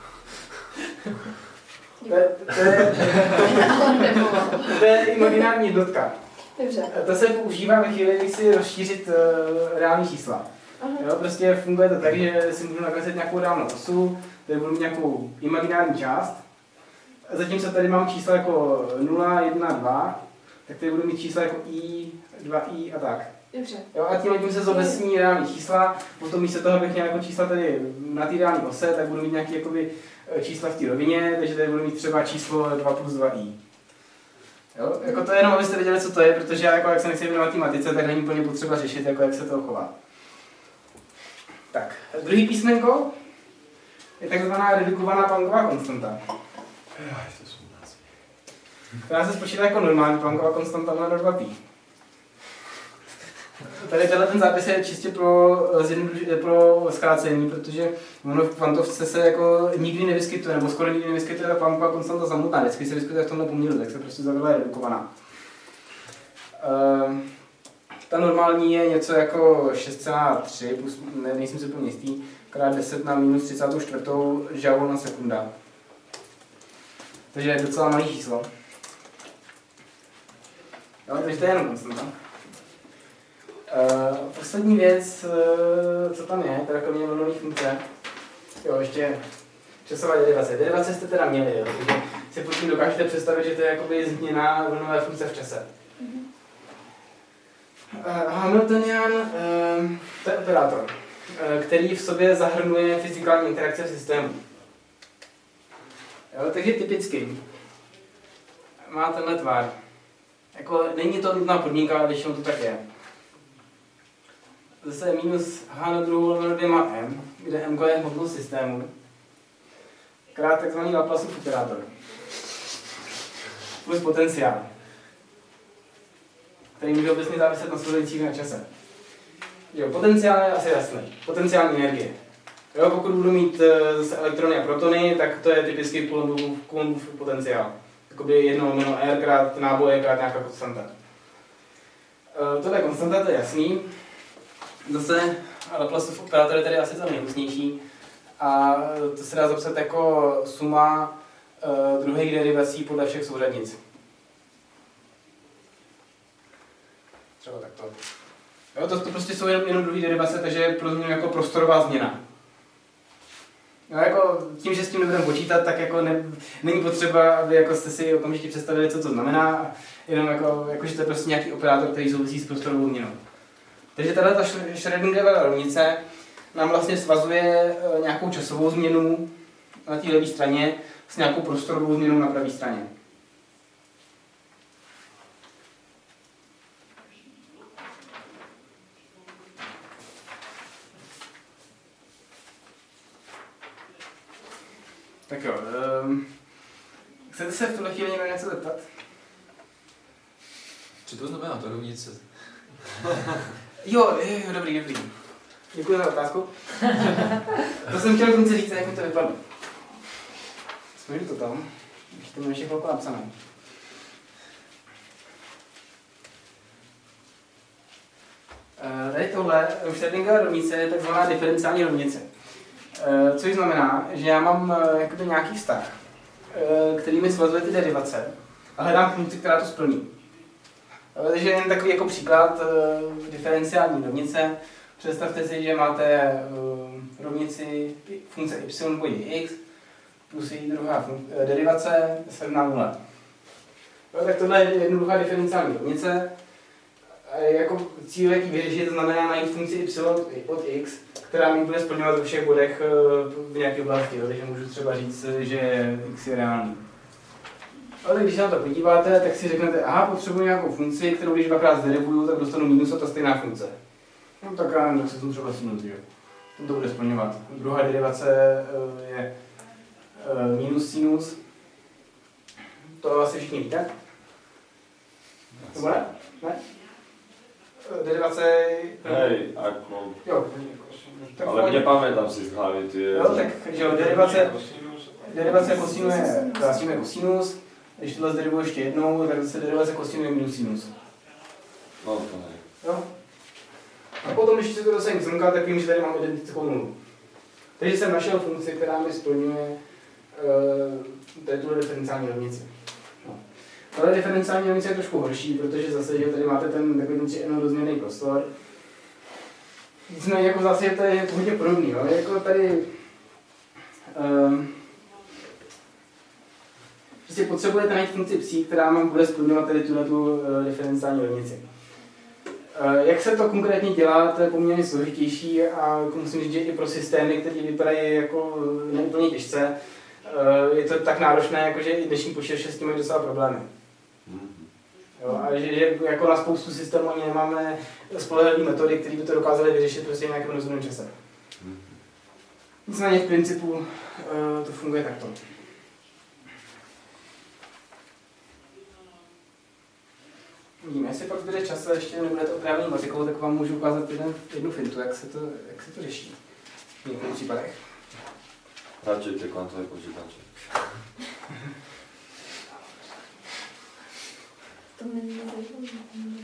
Speaker 2: To je, to je, to je imaginární jednotka.
Speaker 3: Dobře.
Speaker 2: To se používá ve chvíli, kdy si rozšířit uh, reální čísla. Jo, prostě funguje to tak, že si můžu nakreslit nějakou reálnou osu, tady budu mít nějakou imaginární část. Zatímco tady mám čísla jako nula, jedna, dva, tak tady budu mít čísla jako i, dva i a tak.
Speaker 3: Dobře.
Speaker 2: Jo, a tím, tím se zobecní reální čísla, potom místo toho, abych měl jako čísla tady na té reální ose, tak budu mít nějaké jakoby, čísla v té rovině, takže tady budu mít třeba číslo dva plus dva i. Jo, jako to je jenom, abyste věděli, co to je, protože já, jako, jak se nechci věnovat matematice, tak není úplně potřeba řešit, jako, jak se to chová. Tak, druhý písmenko je takzvaná redukovaná Plancková konstanta. Která se spočítá jako normální Plancková konstanta na dva pi. Tady tenhle ten zápis je čistě pro, pro zkrácení, protože ono v kvantovce se jako nikdy nevyskytuje, nebo skoro nikdy nevyskytuje ta Plancková konstanta samotná, vždycky se vyskytuje v tomhle poměru, tak se prostě zavedla redukovaná. Uh, ta normální je něco jako šest celá tři, plus, ne, nejsem si úplně jistý, krát deset na minus třicet čtyři joule na sekunda. Takže je docela malý číslo. Jo, takže to je jenom konstanta. Uh, poslední věc, uh, co tam je, teda kromě vlnových funkce, jo, ještě časová derivace. Derivace jste teda měli, jo, takže si pod tím dokážete představit, že to je jakoby změna vlnové funkce v čase. Uh, Hamiltonian, uh, to je operátor, uh, který v sobě zahrnuje fyzikální interakce v systému. Jo, takže typicky má tenhle tvar. Jako, není to nutná podmínka, ale většinou to tak je. Zase minus h na druhou lomeno dvěma m, kde m je hmotnost systému, krát takzvaný Laplaceův operátor. Plus potenciál, který může obecně záviset na souřadnicích na čase. Jo, potenciál je asi jasný. Potenciální energie. Jo, pokud budu mít zase elektrony a protony, tak to je typický Coulombův potenciál. Jakoby jedno lomeno R krát náboje krát nějaká konstanta. Tohle je konstanta, to je jasný. Zase Laplaceův operátor je tady asi to nejrůznější. A to se dá zapsat jako suma uh, druhých derivací podle všech souřadnic. Třeba takto. Jo, to, to prostě jsou jenom, jenom druhý derivace, takže je pro mě jako prostorová změna. No, jako tím, že s tím nebudeme počítat, tak jako ne, není potřeba, aby jako jste si okamžitě představili, co to znamená, jenom jako, jako že to je prostě nějaký operátor, který souvisí s prostorovou změnou. Takže tato Schrödingerova rovnice nám vlastně svazuje nějakou časovou změnu na té levé straně s nějakou prostorovou změnou na pravé straně. Tak jo, um, chcete se v tuhle chvíli na něco zeptat?
Speaker 6: Co to znamená ta rovnice?
Speaker 2: Jo, jo, jo, dobrý, dobrý. Děkuji za otázku. To jsem chtěl konci říct, jak mi to vypadlo. Směřu to tam, ještě to mám ještě chvilku napsané. Tady tohle Schrödingera rovnice je takzvaná diferenciální rovnice. Což znamená, že já mám jakoby nějaký vztah, který mi svazuje ty derivace a hledám funkci, která to splní. Takže jen takový jako příklad diferenciální rovnice. Představte si, že máte rovnici funkce y v bodě x plus její druhá derivace se rovná nula. Tak tohle je jednoduchá diferenciální rovnice. Jako cíl, jaký vyřešit, to znamená najít funkci y od x, která mi bude splňovat ve všech bodech v nějaké oblasti, takže můžu třeba říct, že x je reálný. Ale když se na to podíváte, tak si řeknete, aha, potřebuji nějakou funkci, kterou když dvakrát zderivuju, tak dostanu minus a ta stejná funkce. No tak já nevím, tak se to třeba sinus, že? To bude splňovat. Druhá derivace je minus sinus. To asi všichni víte? Nebo ne? Ne? Derivace...
Speaker 4: Hej, ako...
Speaker 2: Jo.
Speaker 4: Tak ale nepamätám si z hlavy ty...
Speaker 2: Jo, tak že jo, derivace... Derivace kosinu je krásíme kosinus. Když tohle zderivuji ještě jednou, tak zase derivace kosinu je minus sinus.
Speaker 4: No to ne.
Speaker 2: Jo? A potom, když se to dosaní zrnka, tak vím, že tady mám identickou nulu. Takže jsem našel funkci, která mi splňuje uh, tady tuhle diferenciální rovnici. No. Tahle diferenciální rovnice je trošku horší, protože zase, že tady máte ten takový tři n rozměrný prostor. Nicméně jako zase to je hodně podobný, jo? Jako tady um, prostě potřebujete najít funkci psi, která vám bude splňovat tady tuhle tu uh, diferenciální rovnici. Uh, jak se to konkrétně dělá, to je poměrně složitější a musím říct, že i pro systémy, které vypadají jako neúplně těžce, uh, je to tak náročné, jako že i dnešní počítače s tím mají docela problémy. Jo, a že, že jako na spoustu systémů ani nemáme spolehlivé metody, které by to dokázaly vyřešit prostě v nějakém rozumném čase. Nicméně v principu uh, to funguje takto. Vidíme, jestli pak zbyde čas a ještě nebudete oprávněný matikou, tak vám můžu ukázat jeden, jednu fintu, jak se to, jak se to řeší v některých případech.
Speaker 4: Radši ty kvantové počítače.
Speaker 3: To mi nezajímá.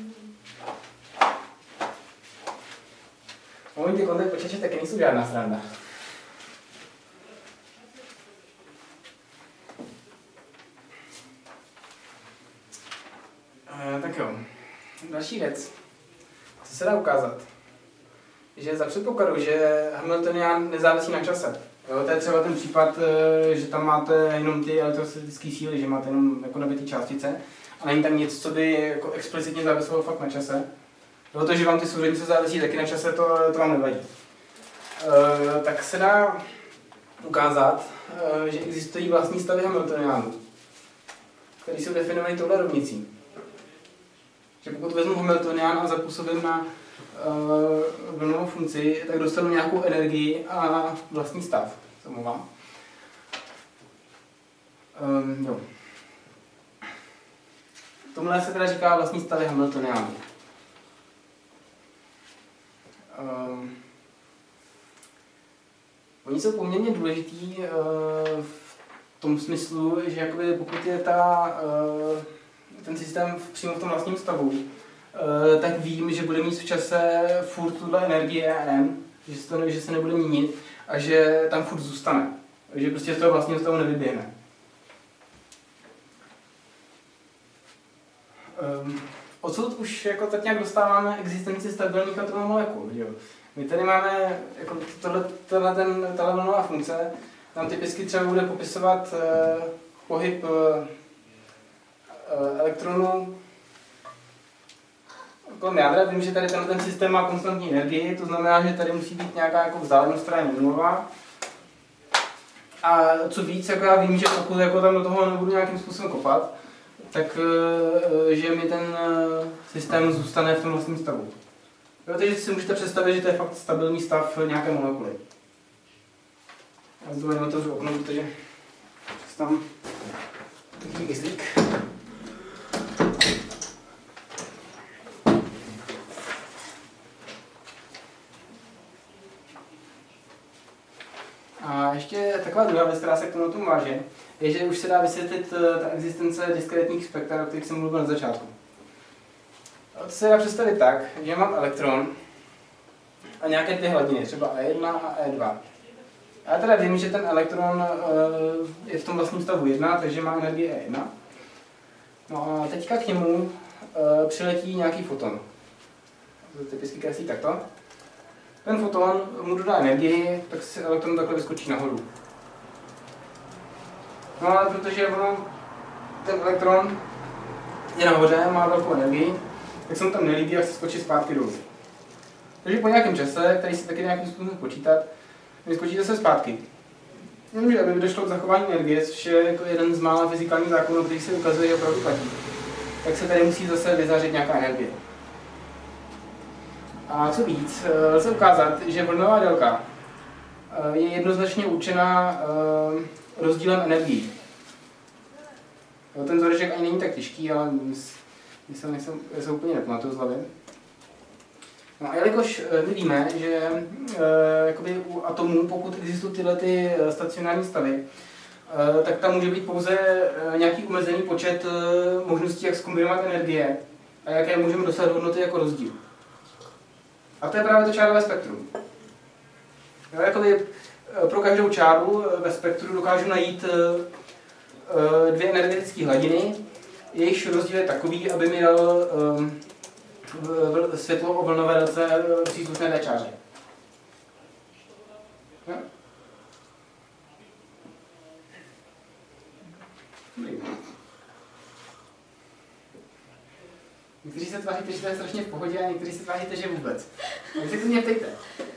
Speaker 2: Oni ty kvantové počítače taky nejsou žádná sranda. Uh, tak jo, další věc, co se dá ukázat, že za předpokladu, že Hamiltonian nezávisí na čase. Jo, to je třeba ten případ, že tam máte jenom ty elektrostatické síly, že máte jenom jako nabitý částice a není tam nic, co by jako explicitně záviselo fakt na čase. Jo, to, že vám ty souřadnice závisí taky na čase, to, to vám nevadí. Uh, tak se dá ukázat, uh, že existují vlastní stavy Hamiltonianů, které jsou definované touhle rovnicí. Že pokud vezmu Hamiltonian a zapůsobím na uh, vlnovou funkci, tak dostanu nějakou energii a vlastní stav. Se omlouvám. Um, jo. Tomuhle se teda říká vlastní stavy Hamiltonianů. Um, oni jsou poměrně důležitý uh, v tom smyslu, že jakoby pokud je ta uh, ten systém přímo v tom vlastním stavu, tak vím, že bude mít v čase furt tuhle energie E N, že se, to, že se nebude měnit a že tam furt zůstane. Že prostě z toho vlastního stavu nevyběhne. Um, odsud už jako tak nějak dostáváme existenci stabilních atomů molekul. Jo. My tady máme jako tohle, tohle ten, tahle vlnová funkce, tam typicky třeba bude popisovat uh, pohyb uh, elektronů kolem jádra. Vím, že tady ten, ten systém má konstantní energii, to znamená, že tady musí být nějaká jako vzdálenost, která je nulová. A co víc, jako já vím, že pokud jako tam do toho nebudu nějakým způsobem kopat, tak že mi ten systém zůstane v tom vlastním stavu. Jo, takže si můžete představit, že to je fakt stabilní stav nějaké molekuly. Já zde otevřu okno, protože tam takový kyslík. A ještě taková druhá věc, která se k tomu tomu váže, je, že už se dá vysvětlit ta existence diskrétních spekter, o kterých jsem mluvil na začátku. A to se dá představit tak, že mám elektron, a nějaké ty hladiny, třeba E jedna a E dva. A já teda vím, že ten elektron uh, je v tom vlastním stavu jedna, takže má energii E jedna. No a teďka k němu uh, přiletí nějaký foton. To typicky kreslí takto. Ten foton mu dodá energii, tak si elektron takhle vyskočí nahoru. No ale protože ono, ten elektron je nahoře, má velkou energii, tak se mu tam nelíbí a chce skočit zpátky dolů. Takže po nějakém čase, který si taky nějakým způsobem počítat, vyskočíte se zpátky. Jenomže aby došlo k zachování energie, což je jako jeden z mála fyzikálních zákonů, který se ukazuje, že opravdu platí, tak se tady musí zase vyzářit nějaká energie. A co víc, lze ukázat, že vlnová délka je jednoznačně určena rozdílem energií. Ten vzoreček ani není tak těžký, ale myslím, že se úplně nepamatuju z hlavy. No a jelikož my víme, že e, jakoby u atomů, pokud existují tyhle ty stacionární stavy, e, tak tam může být pouze e, nějaký omezený počet e, možností, jak zkombinovat energie a jaké můžeme dosáhnout hodnoty jako rozdíl. A to je právě to čárové spektrum. Jo, jakoby, e, pro každou čáru ve spektru dokážu najít e, e, dvě energetické hladiny, jejichž rozdíl je takový, aby mi dal e, světlo o vlnové délce příslušné té čáře. Ja? Někteří se tváříte, že to je strašně v pohodě a někteří se tváříte, že vůbec. Tak si to mě ptejte.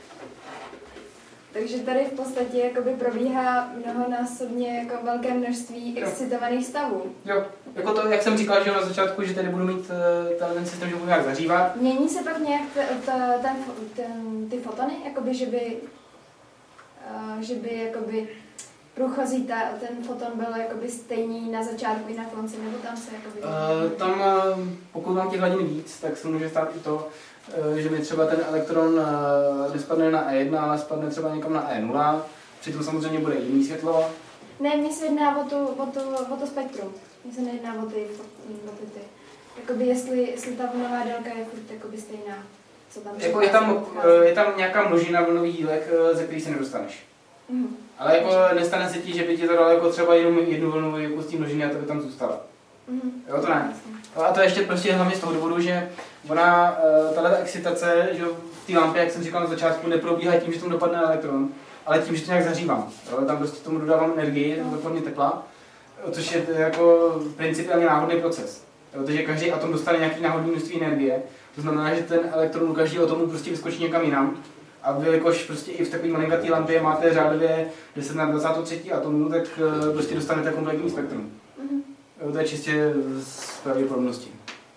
Speaker 3: Takže tady v podstatě jakoby probíhá mnohonásobně jako velké množství excitovaných stavů.
Speaker 2: Jo, jako to, jak jsem říkal, že na začátku, že tady budu mít uh, ten systém, že budu nějak zařívat.
Speaker 3: Mění se pak nějak t, t, ten, ten, ty fotony, jakoby, že by, uh, že by jakoby průchozí ta, ten foton byl jakoby stejný na začátku i na konci, nebo tam se jakoby...
Speaker 2: Uh, tam, uh, pokud mám těch hladin víc, tak se může stát i to, že mi třeba ten elektron nespadne na E jedna, ale spadne třeba někam na E nula, přitom samozřejmě bude jiný světlo.
Speaker 3: Ne, mně se jedná o, tu, o, tu, o to spektrum, mně se nejedná o ty, o ty, ty. Jakoby jestli, jestli ta vlnová délka je furt jakoby stejná, co tam
Speaker 2: jako je, tam, je tam nějaká množina vlnových dílek, ze kterých se nedostaneš. Mm. Ale jako nestane se ti, že by ti to dalo jako třeba jenom jednu vlnu jako z té množiny a to by tam zůstala. Mm. Jo, to ne. A to ještě prostě hlavně z toho důvodu, že ona, tahle excitace, že v té lampě, jak jsem říkal na začátku, neprobíhá tím, že tam dopadne elektron, ale tím, že to nějak zařívám. Jo? Tam prostě tomu dodávám energii ve formě tepla, což je jako principiálně náhodný proces. Jo? Takže každý atom dostane nějaký náhodný množství energie, to znamená, že ten elektron u každého atomu prostě vyskočí někam jinam. A vy, jakož prostě i v takové malinkatý lampě máte řádově deset na dvacet tři atomů, tak prostě dostanete kompletní spektrum. Jo? To je čistě z pravděpodobnosti.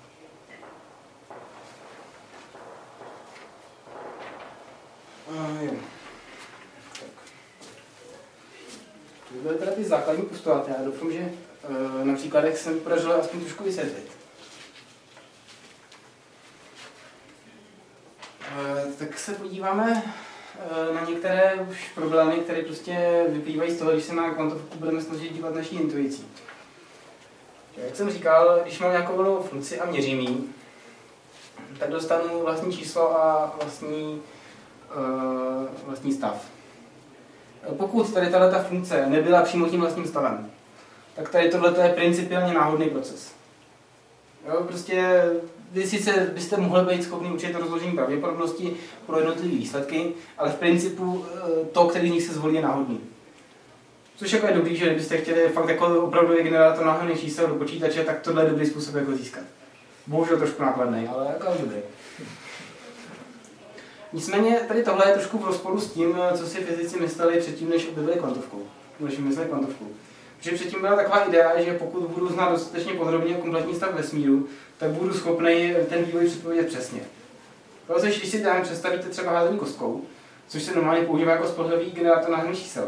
Speaker 2: Uh, jo. Tak. To byly teda ty základní postulaty. Já doufám, že uh, na příkladech jsem podařil aspoň trošku vysvětlit. Uh, tak se podíváme uh, na některé už problémy, které prostě vyplývají z toho, když se na kvantovku budeme snažit dívat naší intuicí. Jak jsem říkal, když mám nějakou volnou funkci a měřím ji, tak dostanu vlastní číslo a vlastní vlastní stav. Pokud tady tato funkce nebyla přímo tím vlastním stavem, tak tady tohle je principiálně náhodný proces. Jo, prostě vy sice byste mohli být schopni učit rozložení pravděpodobnosti pro jednotlivé výsledky, ale v principu to, který z nich se zvolí, je náhodný. Což jako je dobrý, že kdybyste chtěli fakt jako opravdu generátor náhodných čísel do počítače, tak tohle je dobrý způsob, jak ho získat. Bohužel trošku nákladný, ale jako dobrý. Nicméně tady tohle je trošku v rozporu s tím, co si fyzici mysleli předtím, než objevili kvantovku. Než mysleli kvantovku. Protože předtím byla taková idea, že pokud budu znát dostatečně podrobně kompletní stav vesmíru, tak budu schopný ten vývoj předpovědět přesně. Protože když si tam představíte třeba házení kostkou, což se normálně používá jako spolehlivý generátor náhodných čísel,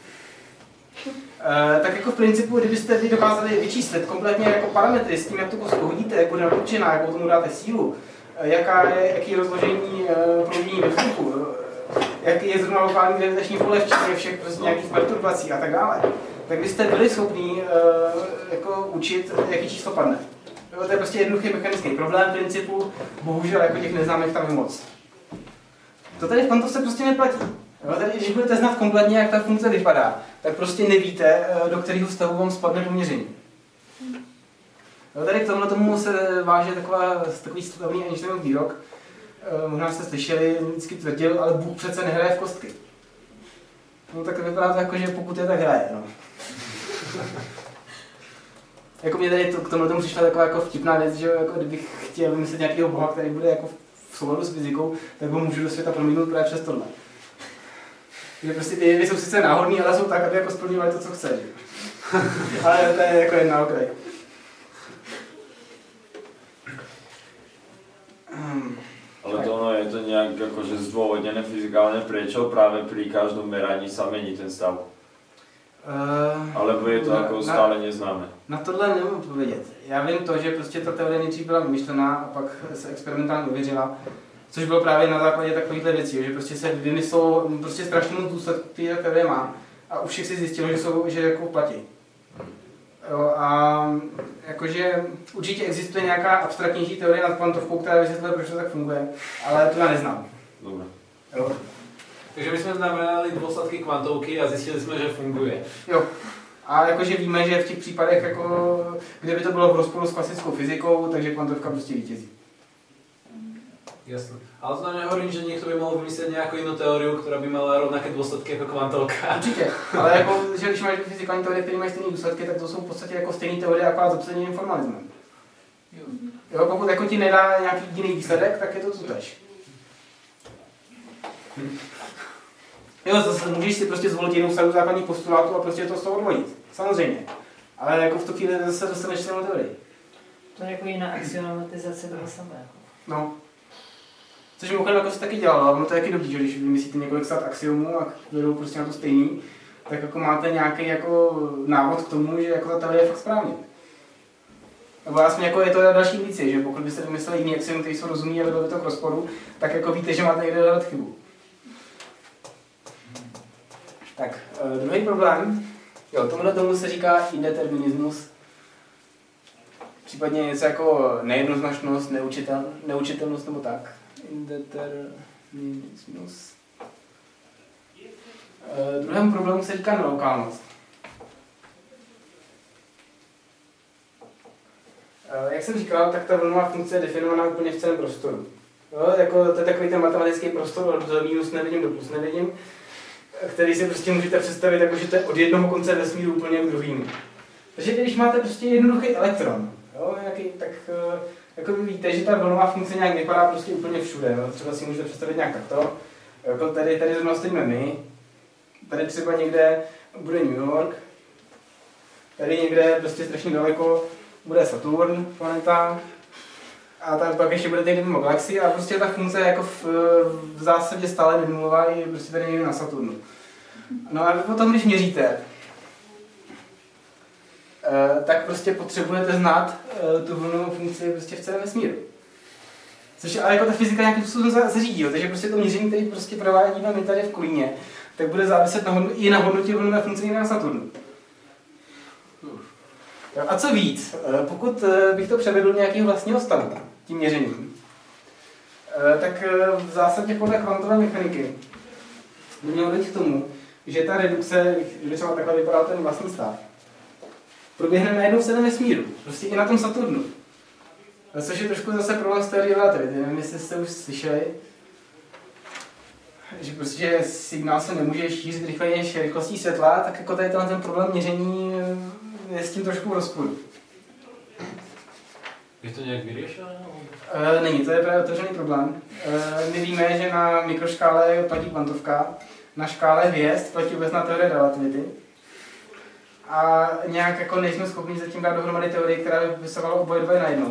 Speaker 2: e, tak jako v principu, kdybyste vy dokázali vyčíslit kompletně jako parametry s tím, jak tu kostku hodíte, jak bude naručená, jakou tomu dáte sílu, jaká je, jaký je rozložení uh, proudění ve vzduchu, jaký je zrovna lokální gravitační pole, včetně všech prostě nějakých perturbací a tak dále, tak byste byli schopni uh, jako učit, jaký číslo padne. To je prostě jednoduchý mechanický problém v principu, bohužel jako těch neznámých tam je moc. To tady v kvantovce prostě neplatí. Jo, tady, když budete znát kompletně, jak ta funkce vypadá, tak prostě nevíte, do kterého stavu vám spadne to měření. Jo, tady k tomuhle tomu se váže taková, takový stavný Einsteinův výrok. E, možná jste slyšeli, vždycky tvrdil, ale Bůh přece nehraje v kostky. No tak vypadá to jako, že pokud je, tak hraje. No. Jako mě tady to, k tomuhle tomu přišla taková jako vtipná věc, že jako kdybych chtěl vymyslet nějakého boha, který bude jako v souladu s fyzikou, tak ho můžu do světa promítnout právě přes tohle. Že prostě ty jevy jsou sice náhodný, ale jsou tak, aby jako splňovaly to, co chce. Ale to je jako jedna okraj. Um,
Speaker 4: Ale to ono je to nějak jakože zdôvodnené fyzikálně, prečo právě pri každom meraní sa mení ten stav? Uh, Alebo je to na, jako stále neznáme?
Speaker 2: Na tohle nemůžu odpovědět. Já vím to, že prostě ta teorie nejdřív byla vymyšlená a pak se experimentálně ověřila, což bylo právě na základě takovýchhle věcí, že prostě se vymyslelo prostě strašně moc důsledků, které ta teorie má a u všech si zjistilo, že jsou, že jako platí. Jo, a jakože určitě existuje nějaká abstraktnější teorie nad kvantovkou, která vysvětluje, proč to tak funguje, ale to já neznám.
Speaker 4: Dobre.
Speaker 2: Jo.
Speaker 1: Takže my jsme znamenali dôsledky kvantovky a zjistili jsme, že funguje.
Speaker 2: Jo. A jakože víme, že v těch případech, jako, kde by to bylo v rozporu s klasickou fyzikou, takže kvantovka prostě vítězí.
Speaker 1: Jasné. Ale to nehovorím, že někdo by mohl vymyslet nějakou jinou teoriu, která by měla rovnaké důsledky jako kvantovka.
Speaker 2: Určitě, ale jako, že když máš fyzikální teorie, které mají stejné důsledky, tak to jsou v podstatě jako stejné teorie, akorát s obsazeným formalismem. Jo. Jo, pokud jako ti nedá nějaký jiný výsledek, tak je to totéž. Jo, zase můžeš si prostě zvolit jinou sadu základních postulátů a prostě to z toho odvodit. Samozřejmě. Ale jako v tu chvíli zase dostaneš stejnou teorii.
Speaker 5: To je jako jiná axiomatizace toho samého.
Speaker 2: No. Což mimochodem jako se taky dělalo, ale to je taky dobrý, že když vymyslíte několik sat axiomů a vedou prostě na to stejný, tak jako máte nějaký jako návod k tomu, že jako ta teorie je fakt správně. Nebo vlastně jako je to další indicie, že pokud byste vymysleli jiný axiom, který jsou rozumí a vedou by to k rozporu, tak jako víte, že máte někde hledat chybu. Tak, druhý problém, jo, tomuhle tomu se říká indeterminismus, případně něco jako nejednoznačnost, neučitel, neučitelnost nebo tak. Indeterminismus. E, druhému problému se říká nelokálnost. E, jak jsem říkal, tak ta vlnová funkce je definovaná úplně v celém prostoru. Jo, jako, to je takový ten matematický prostor od minus nevidím do plus nevidím, který si prostě můžete představit, jako, že to je od jednoho konce vesmíru úplně k druhému. Takže když máte prostě jednoduchý elektron, jo, nějaký, tak jako vy víte, že ta vlnová funkce nějak vypadá prostě úplně všude. Jo. Třeba si můžete představit nějak takto. Jako tady, tady zrovna stojíme my. Tady třeba někde bude New York. Tady někde prostě strašně daleko bude Saturn, planeta. A tam pak ještě bude někde mimo galaxii a prostě ta funkce je jako v, v zásadě stále nenulová i prostě tady někde na Saturnu. No a vy potom, když měříte, tak prostě potřebujete znát tu vlnovou funkci prostě v celém vesmíru. Což ale jako ta fyzika nějakým způsobem zařídí, takže prostě to měření, které prostě provádíme my tady v Kolíně, tak bude záviset na hodno, i na hodnotě vlnové funkce na Saturnu. A co víc, pokud bych to převedl do nějakého vlastního stavu, tím měřením, tak v zásadě podle kvantové mechaniky by mělo dojít k tomu, že ta redukce, kdyby třeba takhle vypadal ten vlastní stav, proběhne najednou v celém vesmíru, prostě i na tom Saturnu. Což je trošku zase problém z teorie relativity, nevím, jestli jste už slyšeli, že prostě signál se nemůže šířit rychleji než rychlostí světla, tak jako tady ten problém měření je s tím trošku v rozporu.
Speaker 1: Je to nějak vyřešené?
Speaker 2: E, není, to je právě otevřený problém. E, my víme, že na mikroškále platí kvantovka, na škále hvězd platí obecná teorie relativity. A nějak jako nejsme schopni zatím dát dohromady teorii, která by popisovala oboje dvoje najednou.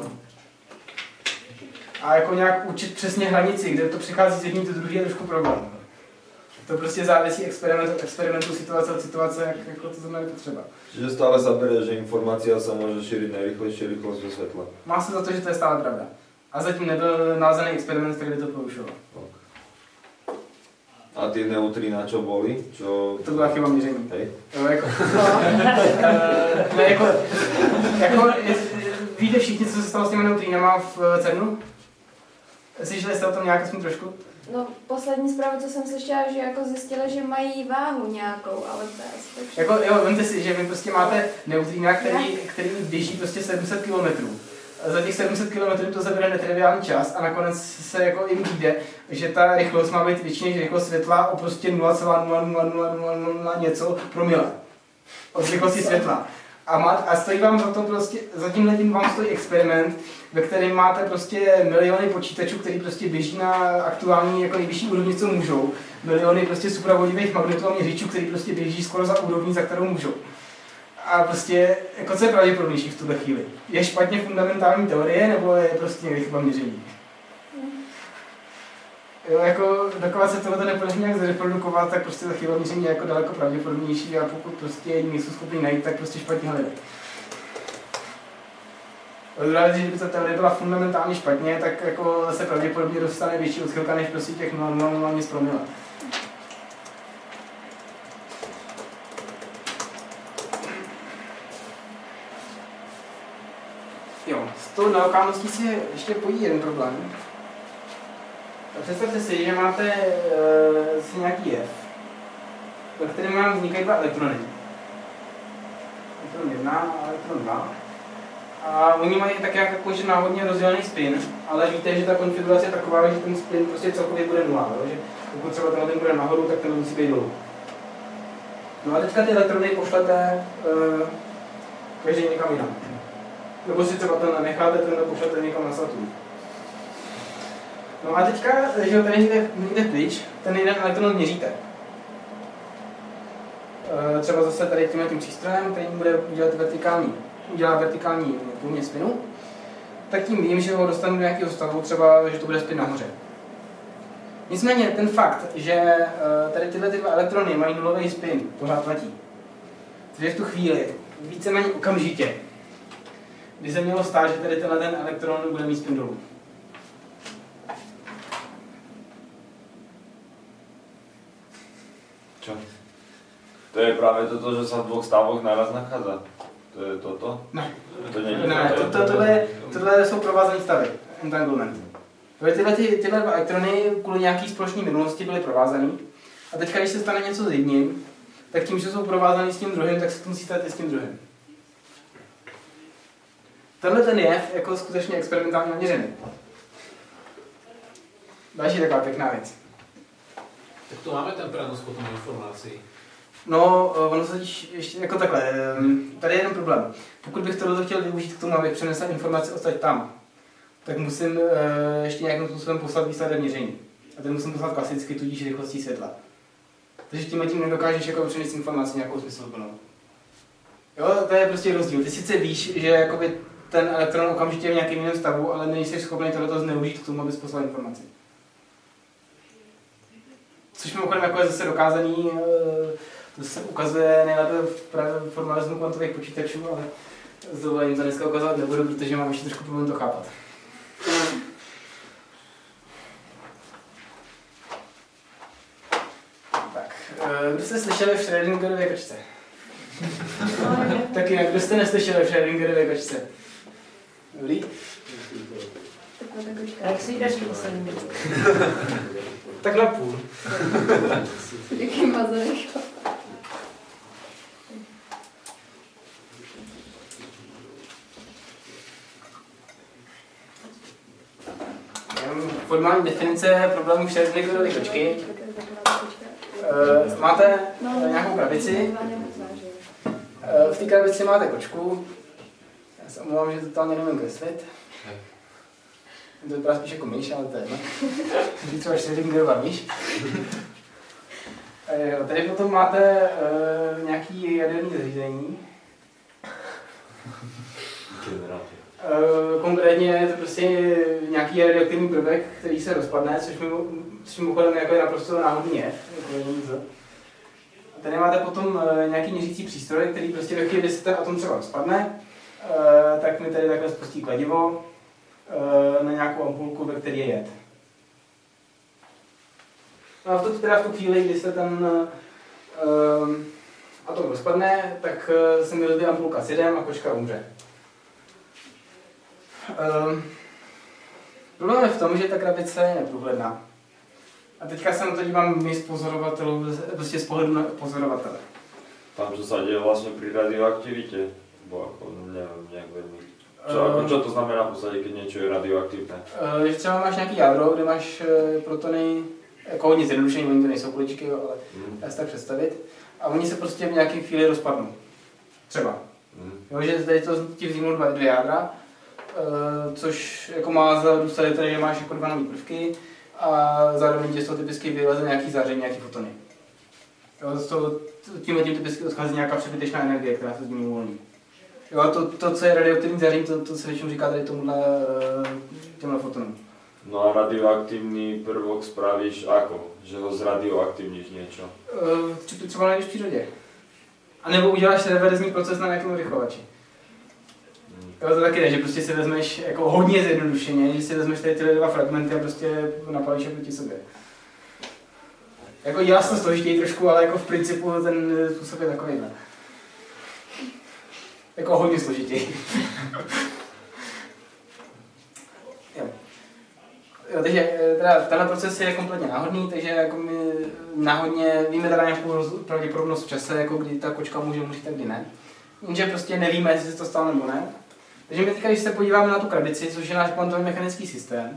Speaker 2: A jako nějak učit přesně hranici, kde to přichází z jedním do druhé, je trošku problém. To prostě závisí experiment od experimentu, situace od situace, jak jako to znamená potřeba.
Speaker 4: Čiže stále sa berie, že informácia sa môže šíriť najrychlejšie rýchlosťou svetla.
Speaker 2: Má se za to, že to je stále pravda. A zatím nebyl nalezený experiment, který by to poušoval.
Speaker 4: Okay. A ty neutrina čo boli? Čo...
Speaker 2: To byla chyba měření.
Speaker 4: Hej.
Speaker 2: Jo, jako... ne, jako... jako je, víte všichni, co se stalo s těmi neutrinama v CERNu? Slyšeli jste o tom nějak aspoň trošku?
Speaker 3: No, poslední zprávu, co jsem slyšela, že jako zjistila, že mají váhu nějakou, ale to je asi tak
Speaker 2: Jako, jo, vemte si, že vy prostě máte neutrína, který, který běží prostě sedm set kilometrů. Za těch sedm set kilometrů to zabere netriviální čas a nakonec se jako jim vyjde, že ta rychlost má být větší než rychlost světla o prostě nula celá nula nula nula nula nula něco promile. Od rychlosti světla. A, má, a stojí vám za to prostě, za tímhle tím vám stojí experiment, ve kterém máte prostě miliony počítačů, který prostě běží na aktuální jako nejvyšší úrovni, co můžou. Miliony prostě supravodivých magnetů a měřičů, který prostě běží skoro za úrovní, za kterou můžou. A prostě, jako co je pravděpodobnější v tuhle chvíli? Je špatně fundamentální teorie, nebo je prostě někdy chyba měření? Jo, jako dokud se tohle nepodaří nějak zreprodukovat, tak prostě ta chyba měření je jako daleko pravděpodobnější a pokud prostě nejsou schopni najít, tak prostě špatně hledají. Druhá věc, že kdyby ta teorie byla fundamentálně špatně, tak jako se pravděpodobně dostane větší odchylka než prostě těch nula nula nula nic promile. Jo, s tou neokálností se ještě pojí jeden problém. Představte si, že máte e, si nějaký jev, ve kterém vám vznikají dva elektrony. Elektron jedna a elektron dva. A oni mají tak jak jakože náhodně rozdělený spin, ale víte, že ta konfigurace je taková, že ten spin prostě celkově bude nula. Jo? Že pokud třeba tenhle ten bude nahoru, tak ten musí být dolů. No a teďka ty elektrony pošlete e, každý někam jinam. Nebo si třeba ten necháte, ten pošlete někam na Saturn. No a teďka, že tady někde, někde pryč, ten jeden elektron měříte. E, třeba zase tady tímhle tím přístrojem, který bude udělat vertikální, udělá vertikální průměr spinu, tak tím vím, že ho dostanu do nějakého stavu, třeba, že to bude spin nahoře. Nicméně ten fakt, že tady tyhle ty dva elektrony mají nulový spin, pořád platí. Takže v tu chvíli, víceméně okamžitě, by se mělo stát, že tady tenhle ten elektron bude mít spin dolů.
Speaker 4: Čo? To je právě toto, že se v dvou stavoch naraz nachádza. To je toto?
Speaker 2: Ne.
Speaker 4: To není
Speaker 2: ne, to, to, tohle, tohle jsou provázané stavy, entanglement. Tyhle, ty, tyhle dva elektrony kvůli nějaký společné minulosti byly provázané. A teďka, když se stane něco s jedním, tak tím, že jsou provázaný s tím druhým, tak se to musí stát i s tím druhým. Tenhle ten jev jako skutečně experimentálně naměřený. Další taková pěkná věc.
Speaker 1: Tak to máme ten prenos potom informací.
Speaker 2: No, ono se ještě jako takhle. Tady je jeden problém. Pokud bych tohle chtěl využít k tomu, abych přenesl informaci odsaď tam, tak musím ještě nějakým způsobem poslat výsledek měření. A ten musím poslat klasicky, tudíž rychlostí světla. Takže tím tím nedokážeš jako přenést informaci nějakou smysluplnou. Jo, to je prostě rozdíl. Ty sice víš, že jakoby ten elektron okamžitě je v nějakém jiném stavu, ale nejsi schopný tohleto zneužít k tomu, abys poslal informaci. Což mimochodem jako je zase dokázaný, to se ukazuje nejlépe v formalismu kvantových počítačů, ale s dovolením to dneska ukazovat nebudu, protože mám ještě trošku problém to chápat. Tak, kdo jste slyšeli v Schrödingerově kočce? Tak jinak, kdo jste neslyšeli v Schrödingerově kočce? Dobrý?
Speaker 5: Jak si jdeš poslední?
Speaker 2: Tak na půl.
Speaker 3: Jaký mazorek.
Speaker 2: Formální definice problémů Schrödingerovy kočky. Uh, máte uh, nějakou krabici. Uh, v té krabici máte kočku. Já se omlouvám, že totálně nevím kreslit. To vypadá spíš jako myš, ale to je jedno. Když třeba Schrödingerova myš. Uh, tady potom máte uh, nějaký jaderný zařízení. Uh, konkrétně je to prostě nějaký radioaktivní prvek, který se rozpadne, což mimochodem jako je naprosto náhodný jev. Jako a tady máte potom uh, nějaký měřící přístroj, který prostě ve chvíli, kdy se ten atom třeba rozpadne, uh, tak mi tady takhle spustí kladivo uh, na nějakou ampulku, ve které je jed. No a v tu, teda v tu chvíli, kdy se ten uh, atom rozpadne, tak uh, se mi rozbije ampulka s jedem a kočka umře. Um, problém je v tom, že ta krabice je neprůhledná. A teďka se na to dívám my z pozorovatelů, prostě z pohledu na pozorovatele.
Speaker 4: Tam čo sa deje vlastne pri radioaktivite? Bo ako, neviem, nejak veľmi. Čo, ako, čo to znamená v podstate, keď niečo je radioaktivné?
Speaker 2: Uh, že třeba máš nějaký jádro, kde máš uh, protony, jako hodně zjednodušení, oni to nejsou kuličky, ale mm. dá se tak představit. A oni se prostě v nějaké chvíli rozpadnou. Třeba. Mm. Jo, že tady to ti vzniknou dva, dvě jádra, uh, což jako má za důsledek tady, že máš jako dva nové prvky a zároveň tě z toho typicky vyleze nějaký záření, nějaký fotony. Jo, z toho, tímhle tím typicky odchází nějaká přebytečná energie, která se z ní uvolní. Jo, a to, to, co je radioaktivní záření, to, to se většinou říká tady tomuhle, těmhle fotonům.
Speaker 4: No a radioaktivní prvok spravíš ako? Že ho zradioaktivníš niečo?
Speaker 2: Uh, třeba najdeš v přírodě. A nebo uděláš reverzní proces na nějakém rychlovači. Hmm. Jo, to taky ne, že prostě si vezmeš jako hodně zjednodušeně, že si vezmeš tady tyhle dva fragmenty a prostě napalíš je proti sobě. Jako dělá se to složitěji trošku, ale jako v principu ten způsob je takovýhle. Jako hodně složitěji. Jo. Jo, takže teda tenhle proces je kompletně náhodný, takže jako my náhodně víme teda nějakou pravděpodobnost v čase, jako kdy ta kočka může umřít a kdy ne. Jenže prostě nevíme, jestli se to stalo nebo ne. Takže my teďka, když se podíváme na tu krabici, což je náš kvantový mechanický systém,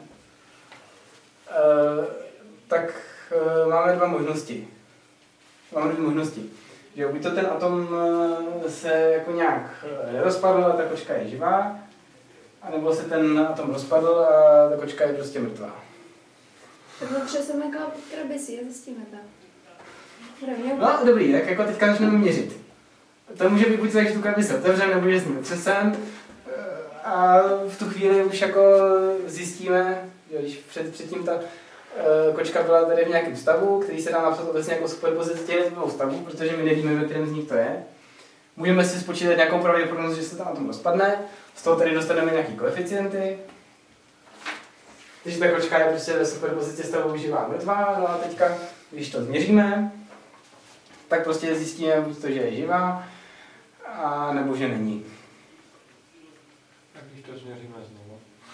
Speaker 2: tak máme dva možnosti. Máme dvě možnosti. Že buď to ten atom se jako nějak nerozpadl a ta kočka je živá, anebo se ten atom rozpadl a ta kočka je prostě mrtvá.
Speaker 3: Tak otřeseme krabici a zjistíme to.
Speaker 2: No dobrý, tak jako teďka začneme měřit. To může být buď tak, že tu krabici otevřeme, nebo že s ní otřesem. A v tu chvíli už jako zjistíme, že když před, předtím ta kočka byla tady v nějakém stavu, který se dá napsat obecně jako superpozici těch dvou stavů, protože my nevíme, ve kterém z nich to je. Můžeme si spočítat nějakou pravděpodobnost, že se tam atom rozpadne, z toho tady dostaneme nějaký koeficienty. Takže ta kočka je prostě ve superpozici stavu živá mrtvá, no a teďka, když to změříme, tak prostě zjistíme buď to, že je živá, a nebo že není.
Speaker 7: Tak když to změříme znovu.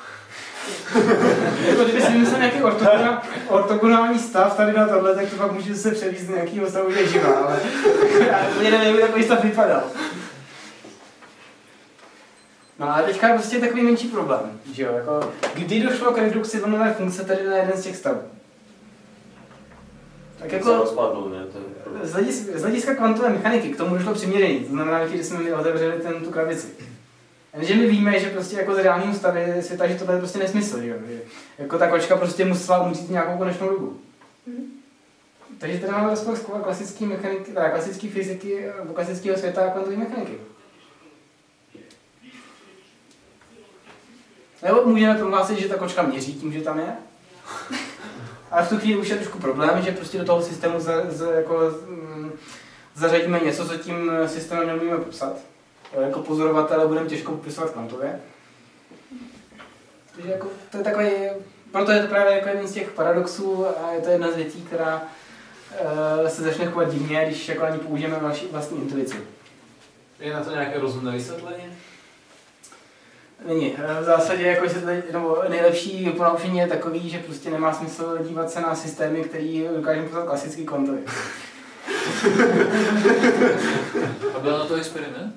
Speaker 2: Jako kdyby si vymyslel nějaký ortogonální stav tady na tohle, tak to pak může se převízt z nějakého stavu, že je živá, ale já úplně nevím, jak takový stav vypadal. No ale teďka je prostě takový menší problém, že jo, jako kdy došlo k redukci vlnové funkce tady na jeden z těch stavů. Tak jako
Speaker 4: se rozpadl, ne?
Speaker 2: Z hlediska, z hlediska kvantové mechaniky k tomu došlo přiměření, to znamená, že jsme mi otevřeli ten, tu krabici. Jenže my víme, že prostě jako z reálného stavy světa, že tohle je prostě nesmysl, že jo? Jako ta kočka prostě musela umřít nějakou konečnou dobu. Mm. Takže tady máme rozpor klasické mechaniky, teda klasické fyziky, klasického světa a kvantové mechaniky. Nebo můžeme prohlásit, že ta kočka měří tím, že tam je. Ale v tu chvíli už je trošku problém, že prostě do toho systému za, za, jako, m, zařadíme něco, co tím systémem neumíme popsat. Jako pozorovatele budeme těžko popisovat kvantově. Takže jako, to je takový, proto je to právě jako jeden z těch paradoxů a je to jedna z věcí, která uh, se začne chovat divně, když jako ani použijeme vlastní, vlastní intuici.
Speaker 1: Je na to nějaké rozumné vysvětlení?
Speaker 2: Není. V zásadě jako, že tady, nebo nejlepší ponaučení je takový, že prostě nemá smysl dívat se na systémy, který dokážeme popsat klasický kvantově.
Speaker 6: A byl na to experiment?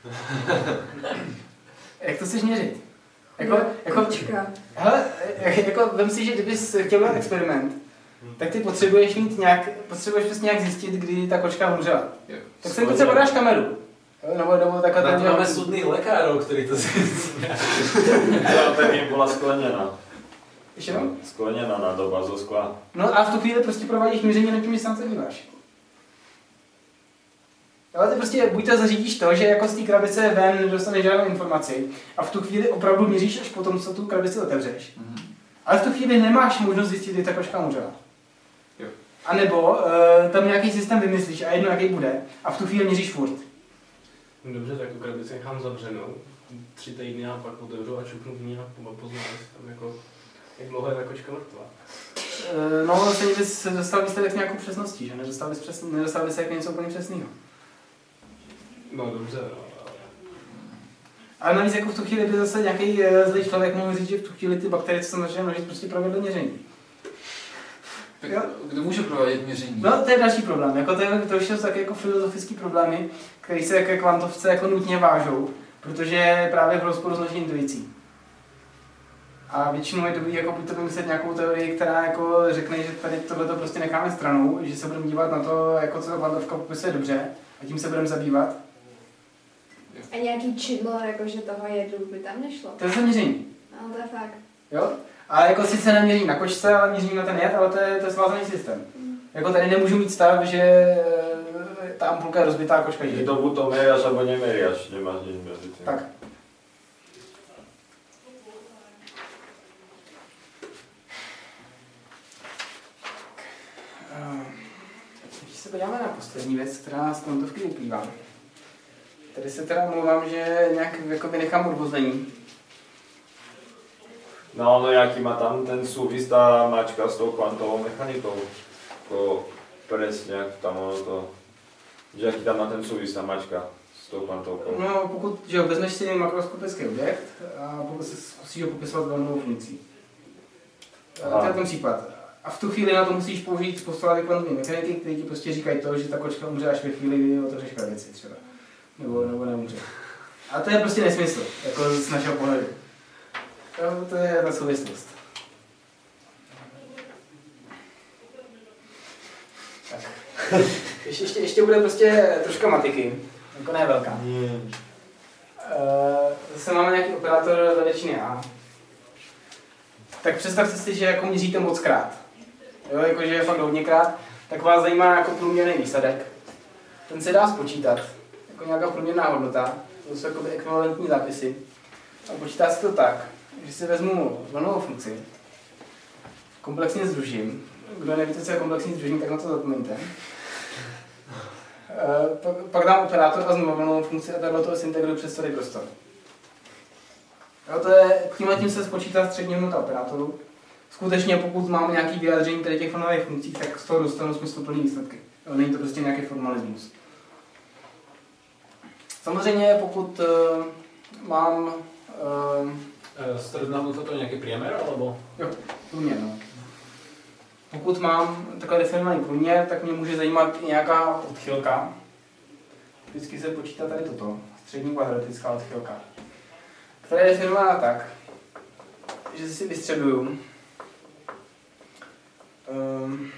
Speaker 2: Jak to chceš měřit? Jako, jako, hele, jako vem si, že kdybys chtěl dělat experiment, tak ty potřebuješ mít nějak, potřebuješ prostě nějak zjistit, kdy ta kočka umřela. Tak se potřeba dáš kameru. Nebo, nebo takhle
Speaker 1: na to máme sudných lekárov, ktorí to zjistia.
Speaker 4: Ja, tak im bola skleněná.
Speaker 2: Ještě no?
Speaker 4: Skleněná nádoba zo skla.
Speaker 2: No a v tu chvíli prostě provádíš měření na tím, že se na to díváš. Ale ty prostě buď to zařídíš to, že jako z té krabice ven nedostaneš žádnou informaci a v tu chvíli opravdu měříš až potom, co tu krabici otevřeš. Mm-hmm. Ale v tu chvíli nemáš možnost zjistit, kdy ta kočka umřela. A nebo uh, tam nějaký systém vymyslíš a jedno jaký bude a v tu chvíli měříš furt.
Speaker 8: Dobře, tak tu krabici nechám zavřenou tři týdny a pak otevřu a čuknu v ní a poznám, tam jako, jak dlouho je ta kočka mrtvá.
Speaker 2: Uh, no, vlastně bys dostal výsledek s nějakou přesností, že? Nedostal bys, přes, nedostal bys jako něco úplně přesného.
Speaker 8: No dobře, no.
Speaker 2: Ale navíc jako v tu chvíli by zase nějaký zlý člověk mohl říct, že v tu chvíli ty bakterie, co se začaly množit, prostě provedly měření.
Speaker 6: Tak kdo může provádět měření?
Speaker 2: No, to je další problém. Jako to, je, to už jsou taky jako filozofický problémy, které se jako kvantovce jako nutně vážou, protože právě v rozporu s naší intuicí. A většinou je dobrý jako buď to vymyslet nějakou teorii, která jako řekne, že tady tohleto prostě necháme stranou, že se budeme dívat na to, jako co kvantovka popisuje dobře, a tím se budeme zabývat.
Speaker 3: A nějaký čidlo, jakože toho jedu, by tam nešlo.
Speaker 2: To je zaměření.
Speaker 3: No, to je fakt.
Speaker 2: Jo? A jako sice neměří na kočce, ale měří na ten jed, ale to je, to je svázaný systém. Mm. Jako tady nemůžu mít stav, že ta ampulka je rozbitá a kočka
Speaker 4: je. To buď to meriaš, alebo nemeriaš, nemáš nič mezi tím.
Speaker 2: Tak. Když se podíváme na poslední věc, která z kvantovky vyplývá. Tady se teda mluvám, že nějak jakoby nechám odvození.
Speaker 4: No, no jaký má tam ten súvis tá mačka s tou kvantovou mechanikou. Ako presne, jak tam ono to... Že jaký tam má ten súvis tá mačka s tou kvantovkou.
Speaker 2: No, pokud, že vezmeš si makroskopický objekt a pokud se zkusíš ho popisovat velnou funkcí. To je ten případ. A v tu chvíli na to musíš použít postulaty kvantové mechaniky, které ti prostě říkají to, že ta kočka umře až ve chvíli, kdy otevřeš krabici třeba. Nebo, nebo neumře. A to je prostě nesmysl, jako z našeho pohledu. To, to je ta souvislost. Tak. Ještě, ještě, ještě bude prostě troška matiky, jako ne velká. Mm. Uh, zase máme nějaký operátor veličiny A. Tak představte si, že jako měříte moc krát. Jo, jakože je fakt hodněkrát, tak vás zajímá jako průměrný výsledek. Ten se dá spočítat, jako nějaká průměrná hodnota, to jsou jakoby ekvivalentní zápisy. A počítá se to tak, že si vezmu vlnovou funkci, komplexně združím. Kdo nevíte, co je komplexní združení, tak na to zapomeňte. E, pak, pak dám operátor a znovu vlnovou funkci a takhle to integruji přes celý prostor. Jo, to je, tímhle tím se spočítá střední hodnota operátoru. Skutečně, pokud mám nějaký vyjádření tady těch vlnových funkcí, tak z toho dostanu smysluplný výsledky. Jo, není to prostě nějaký formalismus. Samozřejmě, pokud uh, mám... Uh,
Speaker 1: Stredná hodnota to je nějaký průměr, alebo?
Speaker 2: Jo, průměr, no. Pokud mám takhle definovaný průměr, tak mě může zajímat i nějaká odchylka. Vždycky se počítá tady toto, střední kvadratická odchylka, která je definovaná tak, že si vystřebuju um,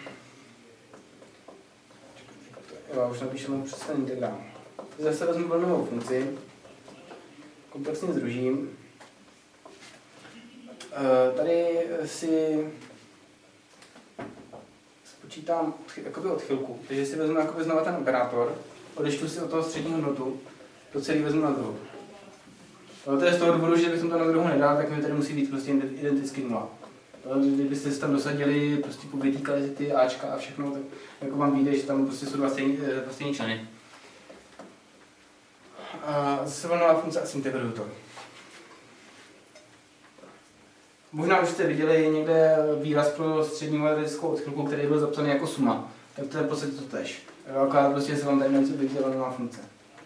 Speaker 2: jo, už napíšeme přes ten integrál. Zase vezmu vlnovou funkci, komplexně združím. Uh, tady si spočítám jakoby odchylku, takže si vezmu jakoby znova ten operátor, odečtu si od toho střední hodnotu, to celý vezmu na druhou. To je z toho důvodu, že bychom to na druhou nedal, tak mi tady musí být prostě identický nula. Kdybyste si tam dosadili, prostě povytýkali si ty Ačka a všechno, tak jako vám vyjde, že tam prostě jsou dva stejný, dva stejný členy. A zase vlnová funkce asi integruju to. Možná už jste viděli někde výraz pro střední kvadratickou odchylku, který byl zapsaný jako suma. Tak to je v podstatě to tež. Akorát prostě se vám tady něco vyjde vlnová funkce.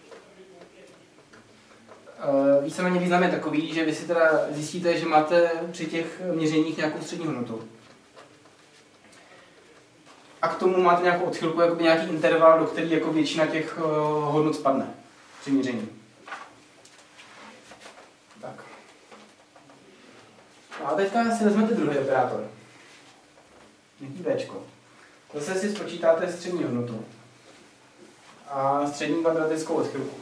Speaker 2: Víceméně význam je takový, že vy si teda zjistíte, že máte při těch měřeních nějakou střední hodnotu. A k tomu máte nějakou odchylku, jakoby nějaký interval, do který jako většina těch hodnot spadne při měření. Tak. A teďka si vezmete druhý operátor. Nějaký Bčko. Zase si spočítáte střední hodnotu a střední kvadratickou odchylku.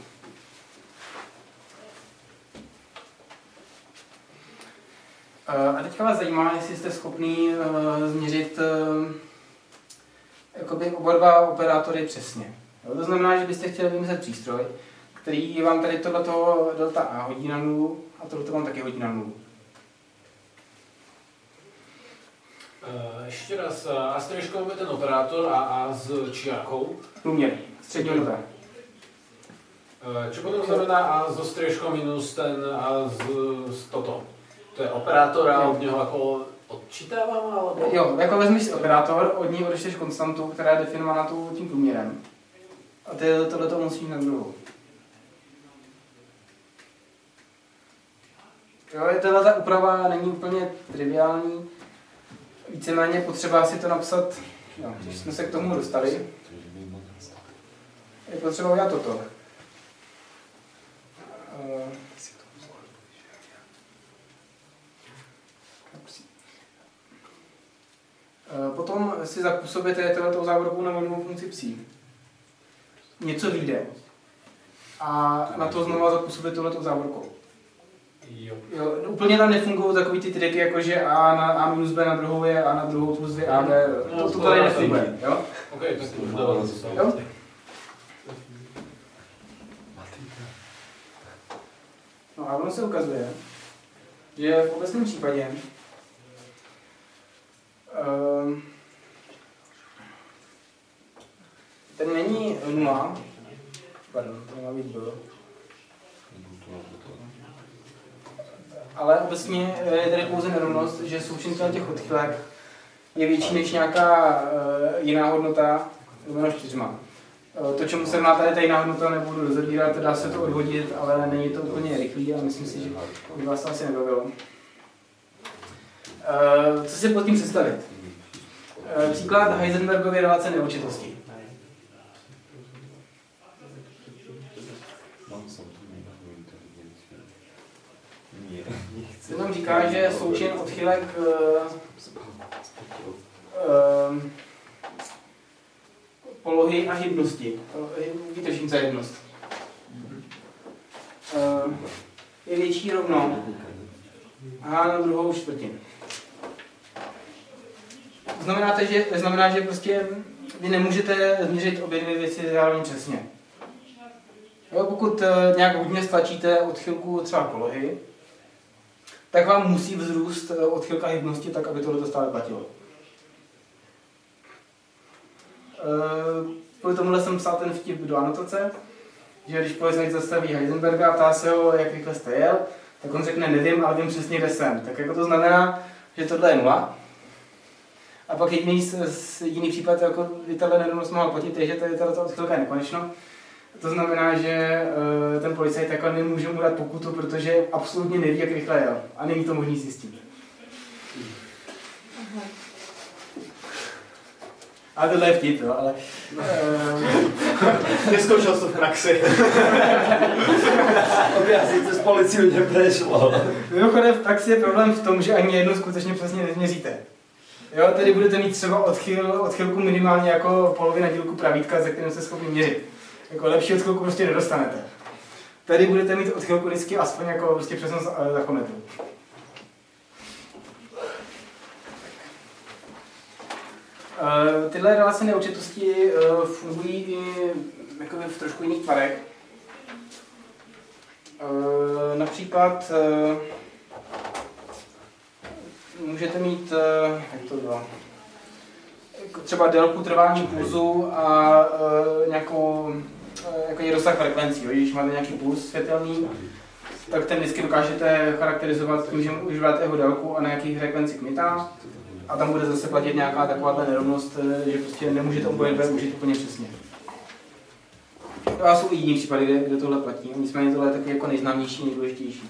Speaker 2: A teďka vás zajímá, jestli jste schopný uh, změřit uh, jakoby oba dva operátory přesně. Jo, to znamená, že byste chtěli vymyslet přístroj, který vám tady tohleto delta A hodí na nulu a tohleto vám taky hodí na nulu.
Speaker 1: Uh, ještě raz, A s trojkou je ten operátor a A s čiarkou?
Speaker 2: Průměr, střední hodnota.
Speaker 1: Uh, čo potom znamená A so striežkou minus ten A z, z toto? To je operátor a od něho jako odčítávám, alebo?
Speaker 2: Jo, jako vezmeš si operátor, od ní odečteš konstantu, která je definovaná tím průměrem. A ty tohleto musíš na druhou. Jo, tato úprava není úplně triviální. víceméně potřeba si to napsat, no, když jsme se k tomu dostali, je potřeba udělat toto. Potom si zapůsobíte tohletou závorkou na volnou funkci psí. Něco vyjde. A na to znovu zapůsobit tohletou závorkou.
Speaker 8: Jo.
Speaker 2: Jo, úplně tam nefungují takový ty triky, jako že A na A minus B na druhou je A na druhou plus dvě A B. To, to tady nefunguje. Jo?
Speaker 1: OK, tak to už dává zase.
Speaker 2: Jo? No a ono se ukazuje, že v obecném případě um, ten není nula, pardon, to má být B, ale obecně je tady pouze nerovnost, že součinitelé těch odchylek je větší než nějaká uh, jiná hodnota, nebo čtyřma. To, čemu se má tady ta jiná hodnota, nebudu rozebírat, dá se to odvodit, ale není to úplně rychlý a myslím si, že by vás to asi nebavilo. Uh, co si pod tím představit? Uh, příklad Heisenbergovy relace neurčitosti. Se tam říká, že součin odchylek uh, uh, polohy a hybnosti. Víte, čím za hybnost. Uh, je větší rovno H na druhou čtvrtinu. Znamená, že, znamená, že prostě vy nemůžete změřit obě dvě věci zároveň přesně. Jo, pokud uh, nějak hodně stlačíte odchylku třeba polohy, tak vám musí vzrůst uh, odchylka hybnosti tak, aby tohle stále platilo. Kvůli tomuhle jsem psal ten vtip do anotace, že když policajt zastaví Heisenberga a ptá se ho, jak rychle jste jel, tak on řekne, nevím, ale vím přesně, kde jsem. Tak jako to znamená, že tohle je nula. A pak jediný, jediný případ, jako by tahle nerovnost mohla platit, je, že tato odchylka je nekonečno. To znamená, že uh, ten policajt jako nemůže mu dát pokutu, protože absolutně neví, jak rychle jel. A není to možný zjistit. Ale tohle je vtip, jo, ale...
Speaker 4: Neskoušel to v praxi. Objasnit se s policií neprešlo.
Speaker 2: Mimochodem v praxi je problém v tom, že ani jednu skutečně přesně nezměříte. Jo, tady budete mít třeba odchyl, odchylku minimálně jako polovina dílku pravítka, ze kterým jste schopni měřit. Jako lepší odchylku prostě nedostanete. Tady budete mít odchylku vždycky aspoň jako prostě přesnost za kometu. Uh, tyhle relace neurčitosti uh, fungují i jakoby v trošku jiných tvarech. Uh, například uh, můžete mít uh, jak to bylo, třeba délku trvání pulzu a uh, nějakou uh, jako rozsah frekvencí. Když máte nějaký puls světelný, tak ten vždycky dokážete charakterizovat tím, že užíváte jeho délku a na jakých frekvenci kmitá. A tam bude zase platit nějaká taková nerovnost, že prostě nemůžete oboje dvě užít úplně přesně. To jsou i jiný případy, kde, kde tohle platí. Nicméně tohle je taky jako nejznámější, nejdůležitější.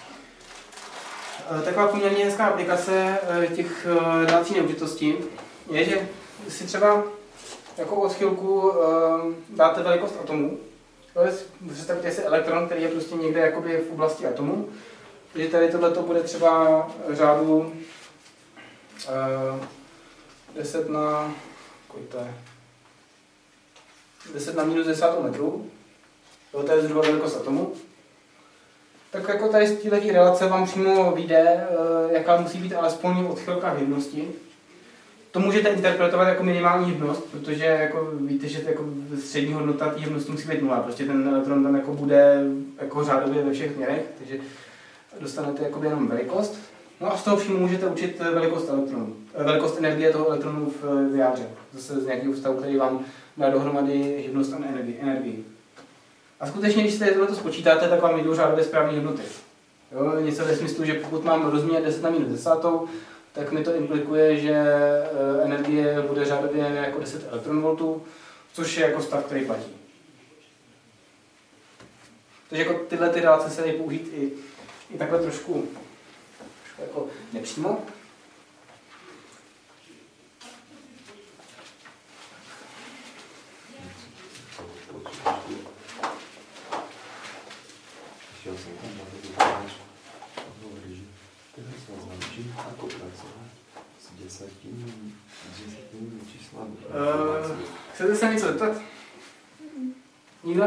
Speaker 2: Taková poměrně hezká aplikace těch relací neurčitosti je, že si třeba jako odchylku dáte velikost atomu. Představte si elektron, který je prostě někde jakoby v oblasti atomu. Takže tady tohleto bude třeba řádu Uh, deset na, kolik to je? deset na minus deset metrů. To je zhruba velikost atomu. Tak jako tady z této relace vám přímo vyjde, uh, jaká musí být alespoň odchylka hybnosti. To můžete interpretovat jako minimální hybnost, protože jako víte, že jako střední hodnota té hybnosti musí být nula. Prostě ten elektron tam jako bude jako řádově ve všech směrech, takže dostanete jako jenom velikost. No a z toho přímo můžete učit velikost elektronů, velikost energie toho elektronu v jádře. Zase z nějakého vztahu, který vám dá dohromady hybnost a energii. A skutečně, když si tohle spočítáte, tak vám jdou řádově správné hodnoty. Jo, něco ve smyslu, že pokud mám rozměr deset na minus deset, tak mi to implikuje, že energie bude řádově jako deset elektronvoltů, což je jako stav, který platí. Takže jako tyhle ty relace se dají použít i, i takhle trošku jako nepřímo.
Speaker 4: sa naučiť, ako pracovať s desatinými, desatinými číslami.
Speaker 2: Uh, chcete se něco zeptat? Nikdo?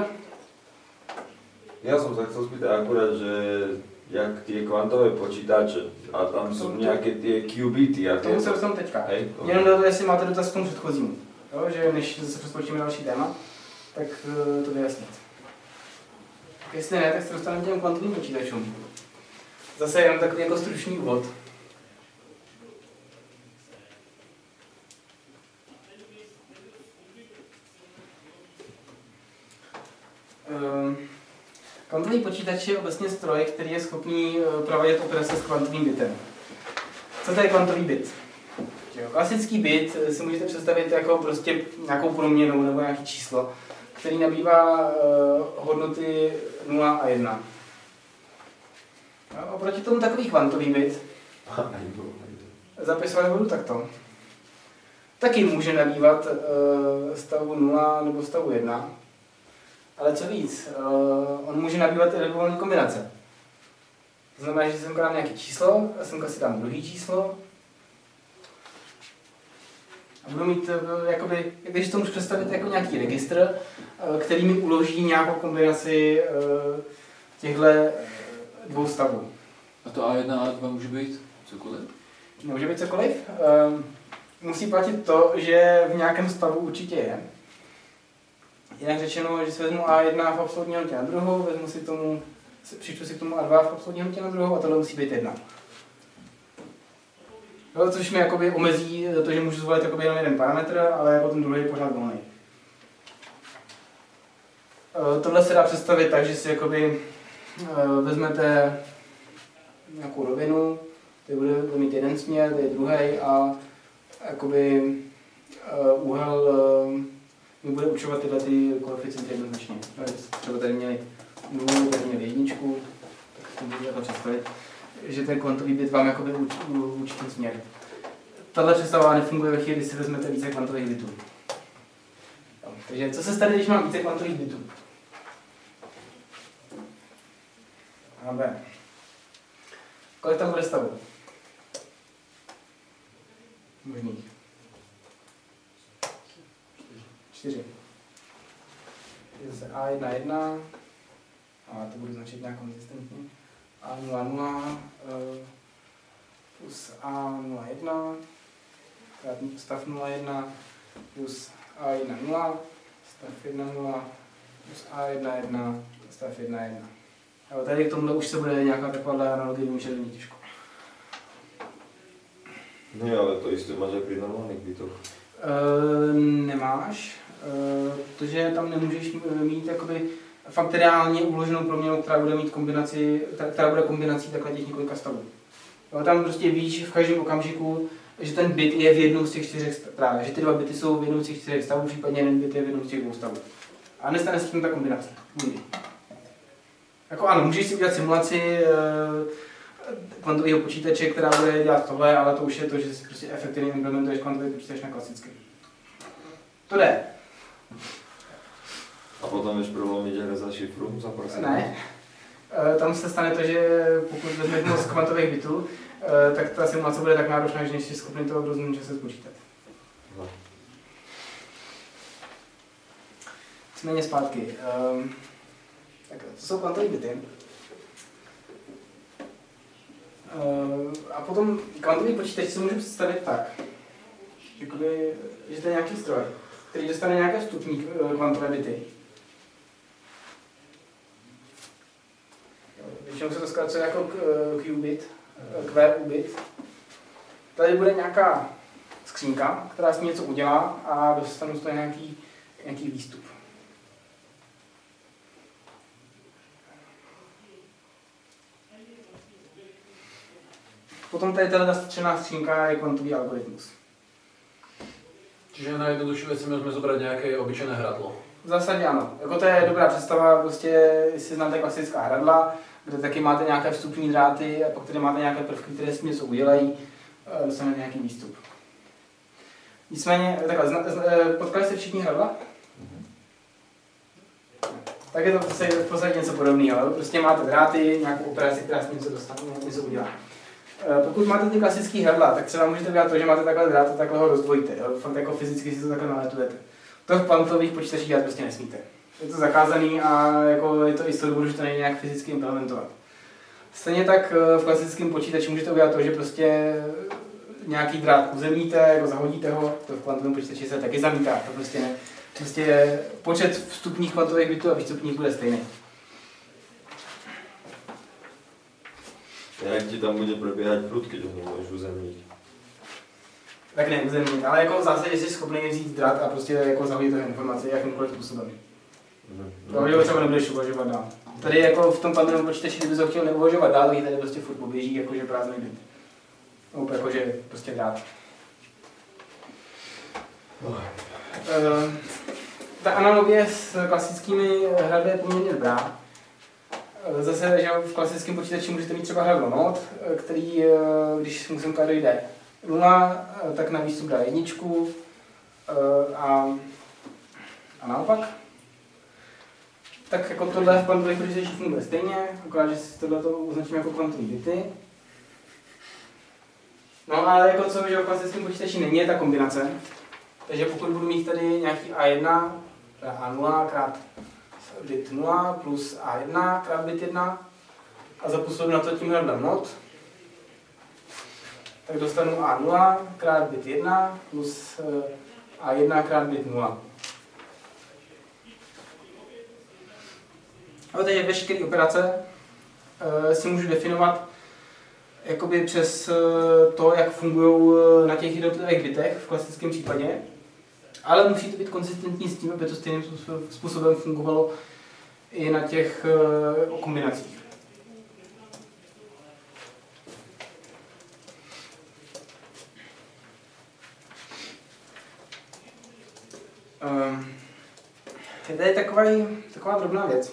Speaker 4: Ja som sa chcel spýtať akurát, že jak tie kvantové počítače a tam sú
Speaker 2: To-
Speaker 4: nejaké tie qubity a
Speaker 2: K tomu
Speaker 4: tie...
Speaker 2: se dostanu teďka.
Speaker 4: Hej, to-
Speaker 2: Jenom do toho, jestli máte dotaz k tomu předchozímu. Jo, že než se přeskočíme na další téma, tak uh, to vyjasnit. Tak jestli ne, tak se dostaneme k těm kvantovým počítačům. Zase jenom takový jako stručný úvod. Um, Kvantový počítač je obecně stroj, který je schopný uh, provádět operace s kvantovým bitem. Co to je kvantový bit? Že jo, klasický bit si můžete představit jako prostě nějakou proměnu nebo nějaké číslo, který nabývá uh, hodnoty nula a jedna. A oproti tomu takový kvantový bit zapisovat budu takto. Taky může nabývat uh, stavu nula nebo stavu jedna, ale co víc, uh, on může nabývat i libovolné kombinace. To znamená, že semka dám nějaké číslo a semka si dám druhý číslo a budu mít, uh, jakoby, když to můžu představit jako nějaký registr, uh, který mi uloží nějakou kombinaci uh, těchto uh, dvou stavů.
Speaker 6: A to A jedna a A dva může být cokoliv?
Speaker 2: Může být cokoliv. Uh, musí platit to, že v nějakém stavu určitě je. Jinak řečeno, že si vezmu A jedna v absolutní hodnotě na druhou, vezmu si tomu, přičtu si k tomu A dva v absolutní hodnotě na druhou a tohle musí být jedna. No, což mi jakoby omezí to, že můžu zvolit jakoby jenom jeden parametr, ale jako ten druhý je pořád volný. Uh, tohle se dá představit tak, že si jakoby uh, vezmete nějakou rovinu, tady bude, bude mít jeden směr, tady je druhý a jakoby uh, úhel uh, mi bude určovat tyhle ty koeficienty jednoznačně. Třeba tady měli nulu, tady měli jedničku, tak si to můžete to představit, že ten kvantový bit vám jakoby učí, učí ten směr. Tahle představa nefunguje ve chvíli, kdy si vezmete více kvantových bitů. Jo, takže co se stane, když mám více kvantových bitů? A B. Kolik tam bude stavů? Možných. Čtyři. Je zase A jedna jedna. A to bude značit nějak konzistentně. A nula nula plus A nula jedna. Stav nula jedna plus A jedna nula. Stav jedna nula plus A jedna jedna. Stav jedna jedna. A tady k tomuhle už se bude nějaká taková analogie vymýšlet velmi těžko.
Speaker 4: No ale to isté máš aj pri normálnych bytoch.
Speaker 2: Uh, nemáš, uh, protože tam nemůžeš mít jakoby faktoriálně uloženou proměnu, která bude mít kombinaci, která bude kombinací takhle těch několika stavů. No, tam prostě víš v každém okamžiku, že ten bit je v jednom z těch čtyřech stavů, že ty dva bity jsou v jednom z těch čtyřech stavů, případně jeden bit je v jednom z těch dvou stavů. A nestane se tím ta kombinace. Nikdy. Jako ano, můžeš si udělat simulaci uh, kvantového počítače, která bude dělat tohle, ale to už je to, že si prostě efektivně implementuješ kvantový počítač na klasický. To jde.
Speaker 4: A potom ješ prolomiť hra za šifru? Za prosím.
Speaker 2: Ne. E, tam se stane to, že pokud vezmeš moc kvantových bitů, e, tak ta simulace bude tak náročná, že nejsi schopný toho v rozumném čase spočítat.
Speaker 4: No.
Speaker 2: Nicméně zpátky. E, tak to jsou kvantové bity. A potom kvantový počítač si můžu představit tak, jakoby, že to je nějaký stroj, který dostane nějaké vstupní kvantové bity. Většinou se to zkracuje jako qubit, qubit. Tady bude nějaká skřínka, která s ní něco udělá a dostanu z toho nějaký, nějaký výstup. Potom tady tato střená skřínka je kvantový algoritmus.
Speaker 1: Čiže najjednodušší věc si můžeme zobrat nějaké obyčejné hradlo.
Speaker 2: V zásadě ano. Jako to je dobrá představa, prostě, jestli znáte klasická hradla, kde taky máte nějaké vstupní dráty a pak tady máte nějaké prvky, které s tím něco udělají, a dostanete nějaký výstup. Nicméně, takhle, zna, zna, potkali jste všichni hradla? Tak je to v podstatě něco podobného. Prostě máte dráty, nějakou operaci, která s tím něco dostane, něco udělá. Pokud máte ty klasický hrdla, tak třeba můžete udělat to, že máte takhle drát a takhle ho rozdvojíte. Jo? Fakt jako fyzicky si to takhle naletujete. To v kvantových počítačích dělat prostě nesmíte. Je to zakázaný a jako je to i z toho důvodu, že to není nějak fyzicky implementovat. Stejně tak v klasickém počítači můžete udělat to, že prostě nějaký drát uzemníte, jako zahodíte ho, to v kvantovém počítači se taky zamítá. To prostě ne. Prostě počet vstupních kvantových bitů a výstupních bude stejný.
Speaker 4: Jak ti tam bude probíhat prudky, že nemůžeš uzemnit?
Speaker 2: Tak ne uzemnit, ale jako v zásadě jsi schopný vzít drát a prostě jako zahodit toho informaci jakýmkoliv způsobem.
Speaker 4: Mm.
Speaker 2: To jo, třeba nebudeš uvažovat dál. Tady jako v tom kvantovém počítači, kdyby ho chtěl neuvažovat dál, tak tady prostě furt poběží jakože prázdný bit. No, jakože prostě drát. Uh, ta analogie s klasickými hradly je poměrně dobrá. Zase, že v klasickém počítači můžete mít třeba hradlo node, který, když mu semka dojde nula, tak na výstup dá jedničku a, a naopak. Tak jako tohle v kvantových počítačích funguje stejně, akorát, že si tohle označíme jako kvantový bity. No ale jako co že v klasickém počítači není, je ta kombinace. Takže pokud budu mít tady nějaký A jedna, A nula krát bit nula plus A jedna krát bit jedna a zapůsobím na to tím hrdlem node, tak dostanu A nula krát bit jedna plus A jedna krát bit nula. A takže veškeré operace e, si můžu definovat jakoby přes to, jak fungují na těch jednotlivých bitech v klasickém případě, ale musí to být konzistentní s tím, aby to stejným způsobem fungovalo i na těch e, kombinacích. Um, je tady taková, taková drobná věc.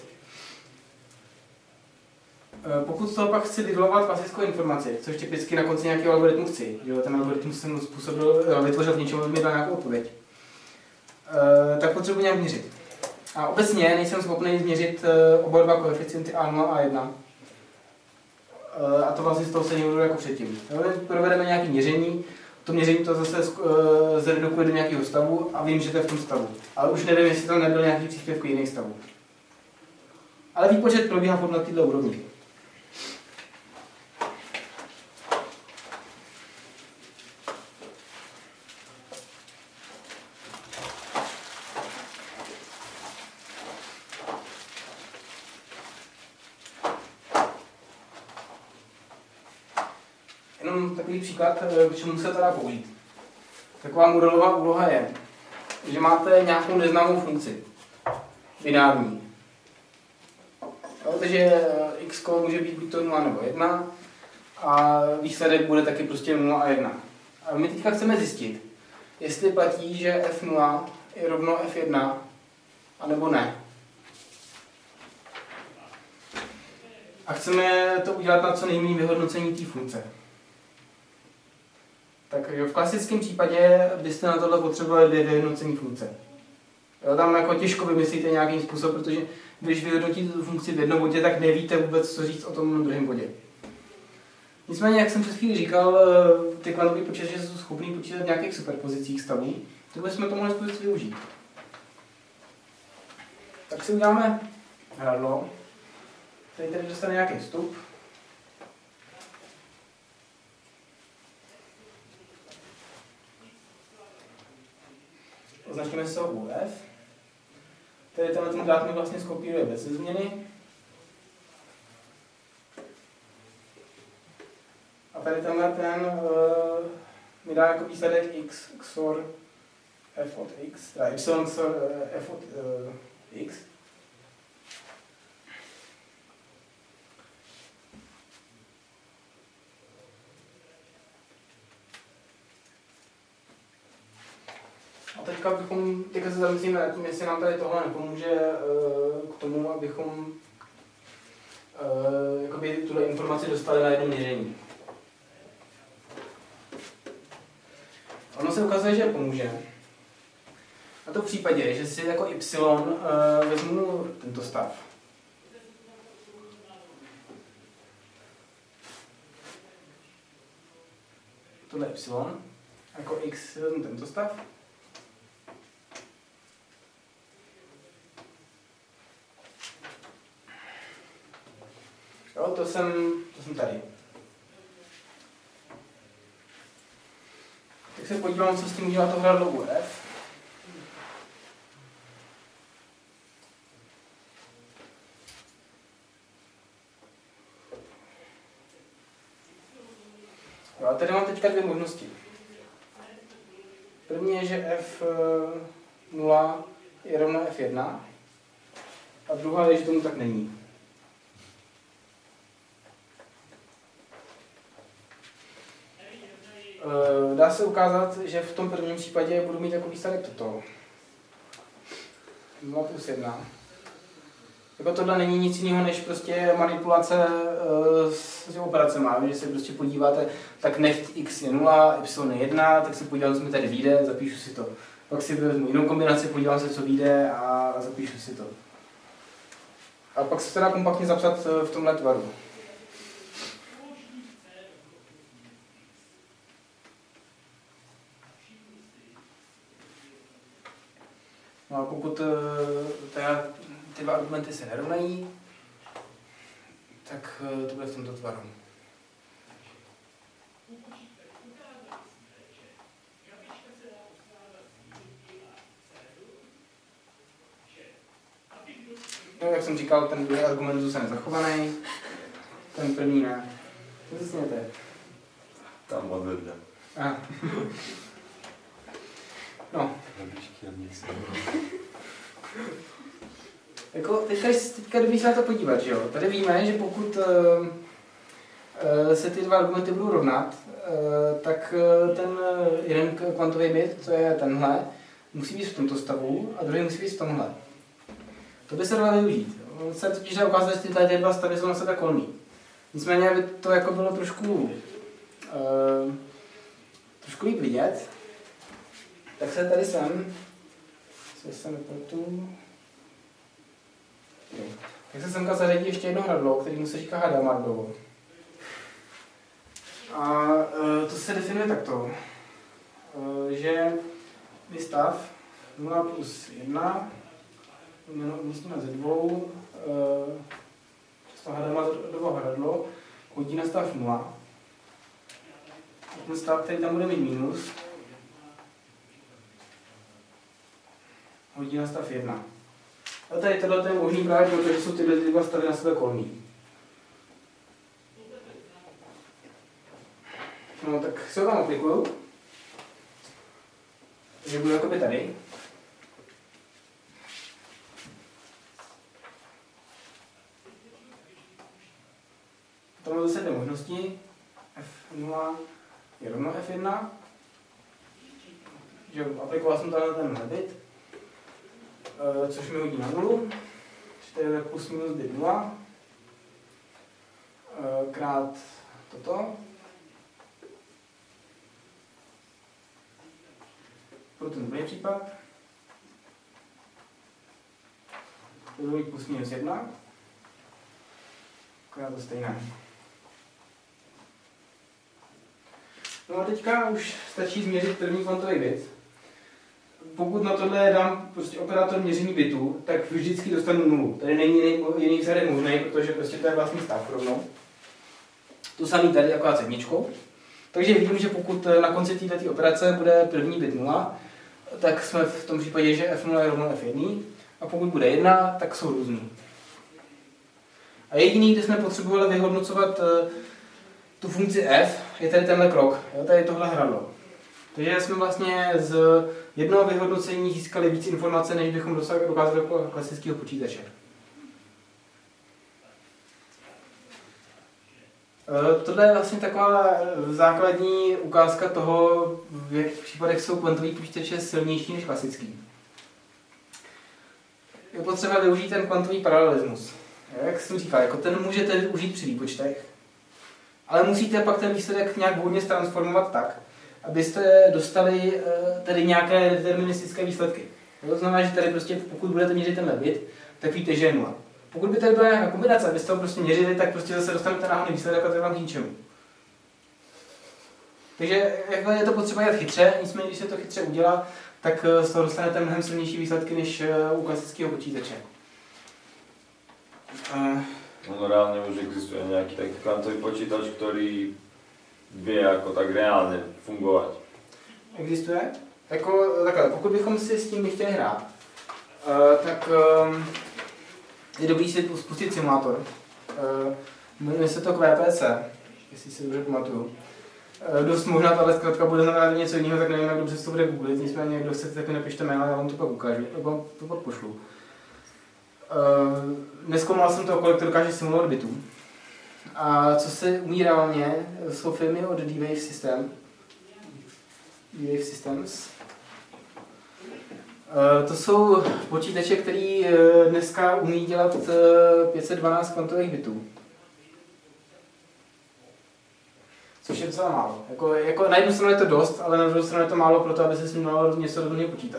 Speaker 2: Pokud z toho pak chci vyvolovat klasickou informaci, což typicky na konci nějakého algoritmu chci, že ten algoritmus jsem způsobil, vytvořil v něčem, aby mi dal nějakou odpověď, tak potřebuji nějak měřit. A obecně nejsem schopný změřit oba dva koeficienty A nula a A jedna. A to vlastně z toho se nebudu jako předtím. Provedeme nějaké měření, to měření to zase zredukuje do nějakého stavu a vím, že to je v tom stavu. Ale už nevím, jestli tam nebyl nějaký příspěvek jiných stavů. Ale výpočet probíhá pod na této úrovni. Jenom takový příklad, k čemu se to dá použít. Taková modelová úloha je, že máte nějakou neznámou funkci, binární. Jo, takže x může být buď to nula nebo jedna a výsledek bude taky prostě nula a jedna. A my teďka chceme zjistit, jestli platí, že f nula je rovno f jedna, anebo ne. A chceme to udělat na co nejméně vyhodnocení té funkce. Tak v klasickém případě byste na tohle potřebovali dvě vyhodnocení funkce. Jo, tam jako těžko vymyslíte nějaký způsob, protože když vyhodnotíte tu funkci v jednom bodě, tak nevíte vůbec, co říct o tom druhém bodě. Nicméně, jak jsem před chvíli říkal, ty kvantové počítače jsou schopný počítat v nějakých superpozicích stavů, tak bychom to mohli spojit využít. Tak si uděláme hradlo, který tady dostane nějaký vstup. Označíme se ho U F. Tady tenhle ten drát mi vlastně skopíruje bez změny. A tady tenhle ten uh, mi dá jako výsledek x X O R f od x, teda y X O R uh, f od uh, x. A teďka bychom, teďka se zamyslíme nad tím, jestli nám tady tohle nepomůže uh, k tomu, abychom uh, jakoby tuhle informaci dostali na jedno měření. Ono se ukazuje, že pomůže. A to v případě, že si jako y uh, vezmu tento stav. tohle je y, jako x vezmu tento stav. Jo, to jsem, to jsem tady. Tak se podívám, co s tím udělá to hradlo u F. Jo, a tady mám teďka dvě možnosti. První je, že F nula je rovno F jedna. A druhá je, že tomu tak není. Dá se ukázat, že v tom prvním případě budu mít jako výsledek toto. nula plus jedna. Jako tohle není nic jiného, než prostě manipulace uh, s těmi operacemi. Že se prostě podíváte, tak nechť x je nula, y je jedna, tak se podívám, co mi tady vyjde, zapíšu si to. Pak si vezmu jinou kombinaci, podívám se, co vyjde a zapíšu si to. A pak se to dá kompaktně zapsat v tomhle tvaru. No a pokud teda ty dva argumenty se nerovnají, tak to bude v tomto tvaru. No, jak jsem říkal, ten druhý argument zůstane zachovaný, ten první ne. Co si smějete?
Speaker 4: Tam odvedle.
Speaker 2: Ah. No. Jako teďka, teďka dobrý se na to podívat, že jo? Tady víme, že pokud uh, uh, se ty dva argumenty budou rovnat, uh, tak uh, ten jeden kvantový bit, to je tenhle, musí být v tomto stavu a druhý musí být v tomhle. To by se dalo využít. On se totiž dá ukázat, že tyhle ty dva stavy jsou na sebe kolmý. Nicméně, aby to jako bylo trošku, uh, trošku líp vidět, tak se tady sem, se sem nepletu, tak se semka zařadí ještě jedno hradlo, kterému se říká Hadamardovo. A e, to se definuje takto, e, že výstav nula plus jedna umístěna ze dvou, e, to Hadamardovo hradlo hodí na stav nula. A ten stav, který tam bude mít minus, hodí na stav jedna. A tady tohle je možný právě, protože jsou tyhle dva stavy na sebe kolmý. No tak se ho tam aplikuju. Takže budu jakoby tady. Tam máme zase dvě možnosti. F nula je rovno F jedna. Takže aplikoval jsem tady ten bit, což mi hodí na nulu. To je plus minus bit nula. Krát toto. Pro ten druhý případ. To bude plus minus jedna. Krát to stejné. No a teďka už stačí změřit první kvantový bit. Pokud na tohle dám prostě operátor měření bitu, tak vždycky dostanu nulu. Tady není jiný, jiný výsledek možný, protože prostě to je vlastní stav rovnou. To samý tady akorát s jedničkou. Takže vidím, že pokud na konci této operace bude první bit nula, tak jsme v tom případě, že F nula je rovno F jedna. A pokud bude jedna, tak jsou různý. A jediný, kde jsme potřebovali vyhodnocovat tu funkci f, je tady tenhle krok. Jo, tady je tohle hradlo. Takže jsme vlastně z jednoho vyhodnocení získali víc informace, než bychom dokázali jako klasického počítače. Tohle je vlastně taková základní ukázka toho, v jakých případech jsou kvantový počítače silnější než klasický. Je potřeba využít ten kvantový paralelismus. Jak jsem říkal, jako ten můžete využít při výpočtech, ale musíte pak ten výsledek nějak vhodně transformovat tak, abyste dostali tedy nějaké deterministické výsledky. To znamená, že tady prostě, pokud budete měřit tenhle bit, tak víte, že je nula. Pokud by tady byla nějaká kombinace, abyste ho prostě měřili, tak prostě zase dostanete náhodný výsledek a to je vám k ničemu. Takže jakhle je to potřeba dělat chytře, nicméně když se to chytře udělá, tak z toho dostanete mnohem silnější výsledky než u klasického počítače. Uh,
Speaker 4: No reálne už existuje nejaký taký kvantový počítač, ktorý vie ako tak reálne fungovať.
Speaker 2: Existuje? Jako, takhle, pokud bychom si s tím chtěli hrát, uh, tak um, je dobrý si spustit simulátor. Uh, jmenuje se to Q P C, jestli si dobře pamatuju. Uh, dost možná tahle zkratka bude znamenat něco jiného, tak nevím, jak dobře se to bude googlit, nicméně kdo chcete, tak nepište mail, já vám to pak ukážu, vám to pak pošlu. Uh, Nezkoumal jsem to, kolik to dokáže simulovat bitů. A co se umí reálně, jsou firmy od D-Wave System. D-Wave Systems. Uh, to jsou počítače, které uh, dneska umí dělat uh, pět set dvanáct kvantových bitů. Což je docela málo. Jako, jako na jednu stranu je to dost, ale na druhou stranu je to málo pro to, aby se s ním dalo něco rozumně počítat.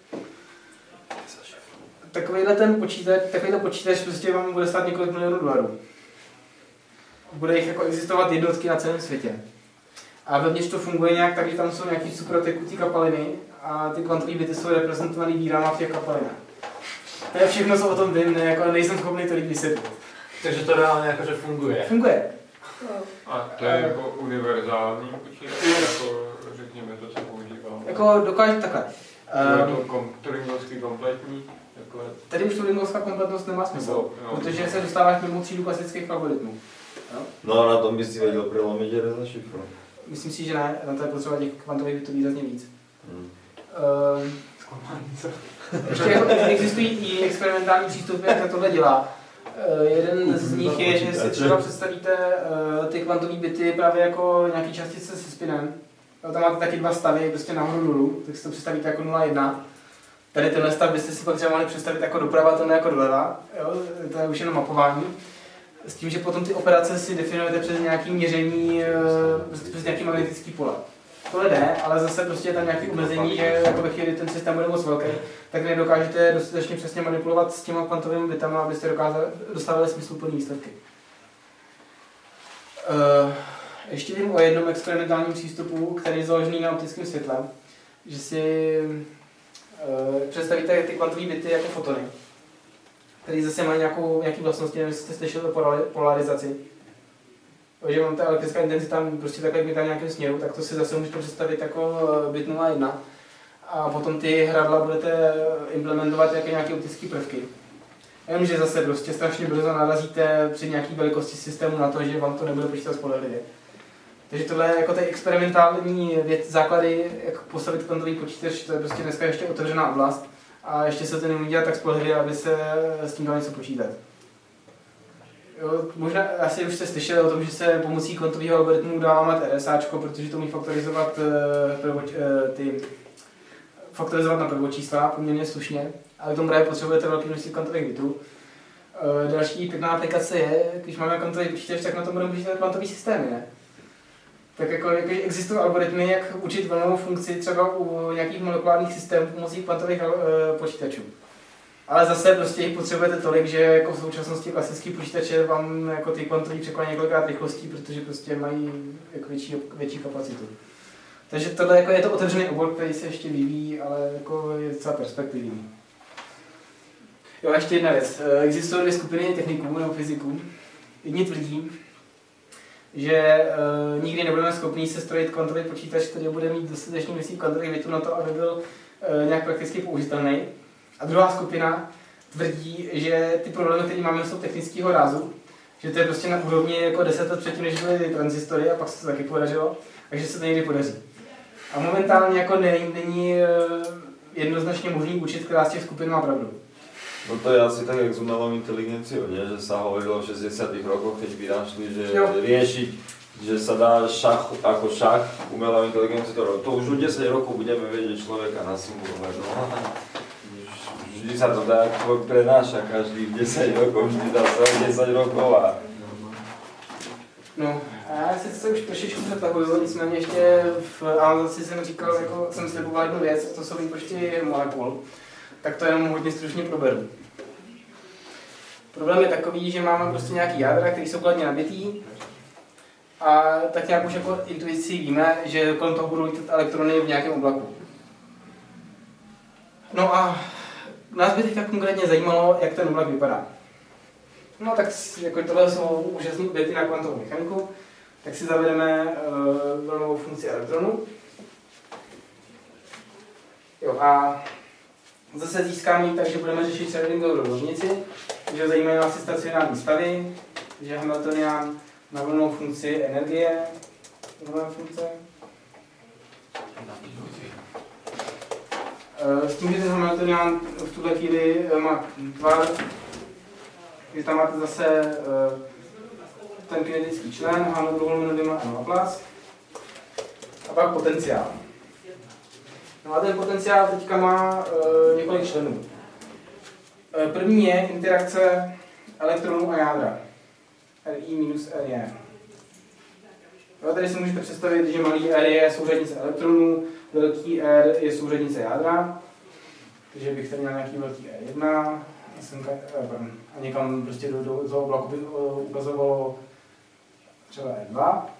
Speaker 2: Takovýhle ten počítač, takovýhle počítač prostě vám bude stát několik milionů dolarů. Bude jich jako existovat jednotky na celém světě. A vevnitř to funguje nějak tak, že tam jsou nějaký supratekutý kapaliny a ty kvantové bity jsou reprezentované dírama v těch kapalinách. To je všechno, co o tom vím, ne, jako nejsem schopný to líp vysvětlit.
Speaker 1: Takže to reálně jakože funguje.
Speaker 2: Funguje.
Speaker 7: A to je jako univerzální počítač, jako řekněme to, co používám.
Speaker 2: Jako dokáže takhle.
Speaker 7: Je to kom, turingovský kompletní. Jako...
Speaker 2: Tady už turingovská kompletnost nemá smysl,
Speaker 7: no, no,
Speaker 2: protože
Speaker 7: no.
Speaker 2: se dostáváš mimo třídu klasických algoritmů. No?
Speaker 4: No a na tom by si vedel prelomit jeden za šifru.
Speaker 2: Myslím si, že ne, na to je potřeba těch kvantových bitů výrazně víc.
Speaker 4: Hmm.
Speaker 2: Uh, ještě jako existují i experimentální přístupy, jak to tohle dělá. Uh, jeden z nich je, že si třeba představíte uh, ty kvantové bity právě jako nějaký částice se spinem. No, tam máte taky dva stavy, prostě nahoru nulu, tak si to představíte jako nula jedna. Tady tenhle stav byste si pak třeba mohli představit jako doprava, tenhle jako doleva, jo? To je už jenom mapování. S tím, že potom ty operace si definujete přes nějaké měření, prostě přes nějaký magnetický pole. Tohle jde, ale zase prostě je tam nějaké omezení, že jako ve chvíli ten systém bude moc velký, tak nedokážete dostatečně přesně manipulovat s těma kvantovými bitama, abyste dokázali, dostávali smysluplný výsledky. Uh, ještě vím o jednom experimentálním přístupu, který je založený na optickém světle, že si uh, představíte ty kvantové bity jako fotony, které zase mají nějakou, nějaký vlastnosti, nevím, jestli jste slyšeli o polarizaci. Že mám ta elektrická intenzita prostě takhle v nějakém směru, tak to si zase můžete představit jako bit nula jedna. A potom ty hradla budete implementovat jako nějaké optické prvky. Jenom, že zase prostě strašně brzo narazíte při nějaké velikosti systému na to, že vám to nebude počítat spolehlivě. Takže tohle je jako ty experimentální věc, základy, jak postavit kvantový počítač, to je prostě dneska ještě otevřená oblast. A ještě se to nemůže dělat tak spolehlivě, aby se s tím dalo něco počítat. Jo, možná asi už jste slyšeli o tom, že se pomocí kvantového algoritmu dá lámat RSAčko, protože to umí faktorizovat, uh, prvo, uh, ty, faktorizovat na prvočísla poměrně slušně, ale k tomu právě potřebujete velké množství kvantových bitů. Uh, další pěkná aplikace je, když máme kvantový počítač, tak na tom budeme počítat kvantový systémy, ne? Tak jako, jako existují algoritmy, jak učit vlnovou funkci třeba u nějakých molekulárních systémů pomocí kvantových uh, počítačů. Ale zase prostě jich potřebujete tolik, že jako v současnosti klasický počítače vám jako ty kvantový překonají několikrát rychlostí, protože prostě mají jako větší, větší kapacitu. Takže tohle jako je to otevřený obor, který se ještě vyvíjí, ale jako je docela perspektivní. Jo, ještě jedna věc. Existují dvě skupiny techniků nebo fyziků. Jedni tvrdí, že uh, nikdy nebudeme schopni sestrojit kvantový počítač, který bude mít dostatečný množství kvantových bitů na to, aby byl uh, nějak prakticky použitelný. A druhá skupina tvrdí, že ty problémy, které máme, jsou technického rázu, že to je prostě na úrovni jako deset let předtím, než byly transistory a pak se to taky podařilo, takže se to někdy podaří. A momentálně jako není, není jednoznačně možný učit, která z těch skupin má pravdu.
Speaker 4: No to je asi tak, jak s umelou inteligenciou, nie? Že sa hovorilo v šesťdesiatych rokoch, keď vynašli, že jo. riešiť, že sa dá šach ako šach umelou inteligenciou, to už o desať rokov budeme vedieť človeka nasimulovať. No. Vždy sa to dá, prenáša každých desať rokov, vždy dá sa desať rokov a...
Speaker 2: No, a já se už trošičku přetahuju, nicméně ještě v analizaci jsem říkal, jako jsem sliboval jednu věc, to jsou výpočty molekul, tak to jenom hodně stručně proberu. Problém je takový, že máme prostě nějaký jádra, které jsou kladně nabitý A tak nějak už jako intuicí víme, že kolem toho budou lítat elektrony v nějakém oblaku. No a nás by teďka konkrétně zajímalo, jak ten oblak vypadá. No tak jako tohle jsou úžasné věty na kvantovou mechaniku, tak si zavedeme uh, vlnovou funkci elektronu. Jo, a zase získáme ji tak, že budeme řešit Schrödingerovu rovnici, že zajímají nás si stacionární stavy, že Hamiltonian na vlnovou funkci energie, vlnová funkce. S tím, že ten Hamiltonian v tuhle chvíli má tvar, že tam máte zase ten kinetický člen, H na druhou minulý má M Laplace a pak potenciál. No a ten potenciál teďka má uh, několik členů. Uh, první je interakce elektronů a jádra. Ri minus Ri. Jo, tady si můžete představit, že malý R je souřadnice elektronů, velký R je souřadnice jádra. Takže bych tady měl nějaký velký R jedna a někam prostě do, do, do oblaku by ukazovalo třeba R dva.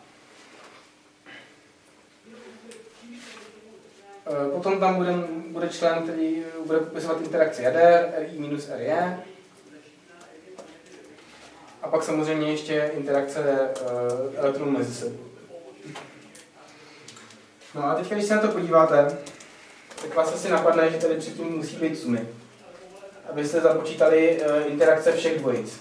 Speaker 2: Potom tam bude, bude člen, který bude popisovat interakci jader, Ri minus Ri. A pak samozřejmě ještě interakce uh, elektronů mezi sebou. No a teď, když se na to podíváte, tak vás asi napadne, že tady předtím musí být sumy. Abyste započítali uh, interakce všech dvojic.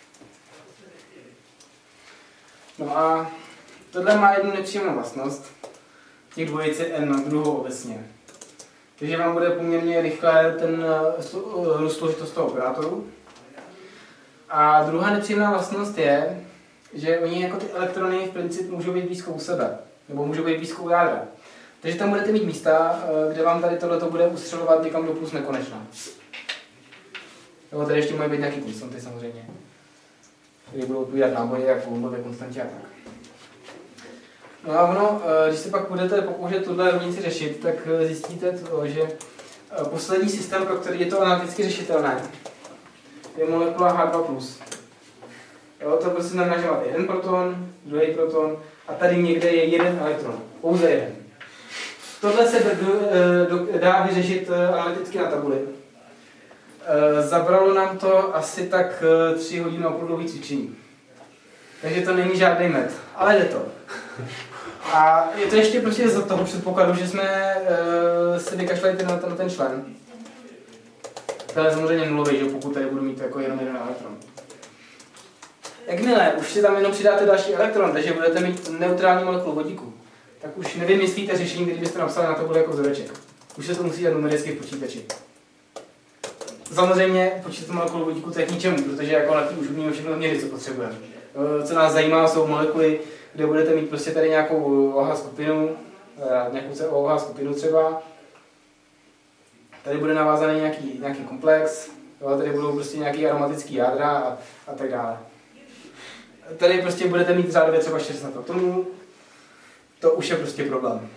Speaker 2: No a tohle má jednu nepříjemnou vlastnost. Těch dvojic je n na druhou obecně. Takže vám bude poměrně rychle ten uh, složitost toho operátoru. A druhá nepříjemná vlastnost je, že oni jako ty elektrony v principu můžou být blízko u sebe, nebo můžou být blízko u jádra. Takže tam budete mít místa, kde vám tady tohleto bude ustřelovat někam do plus nekonečna. Nebo tady ještě mají být nějaký konstanty samozřejmě, které budou odpovídat náboje, jak volnové konstantě a tak. No a ono, když se pak budete pokoušet tuhle rovnici řešit, tak zjistíte to, že poslední systém, pro který je to analyticky řešitelné, je molekula H dva plus. Jo, to prostě znamená, že máte jeden proton, druhý proton a tady někde je jeden elektron. Pouze jeden. Tohle se do, do, dá vyřešit analyticky na tabuli. Zabralo nám to asi tak tři hodiny opravdový cvičení. Takže to není žádný med, ale jde to. A je to ještě prostě za toho předpokladu, že jsme uh, se vykašlali ten, ten, ten člen. To je samozřejmě nulový, že pokud tady budu mít jako jenom jeden elektron. Jakmile už si tam jenom přidáte další elektron, takže budete mít neutrální molekulu vodíku, tak už nevymyslíte řešení, který byste napsali na tabuli jako vzoreček. Už se to musí dát numericky v počítači. Samozřejmě počítat molekulu vodíku to je k ničemu, protože jako na tím už umíme všechno měřit, co potřebujeme. Co nás zajímá, jsou molekuly, kde budete mít prostě tady nějakou O H skupinu, nějakou C O H skupinu třeba. Tady bude navázaný nějaký, nějaký komplex, jo, tady budou prostě nějaký aromatický jádra a, a tak dále. Tady prostě budete mít řádově třeba šedesát atomů, to už je prostě problém.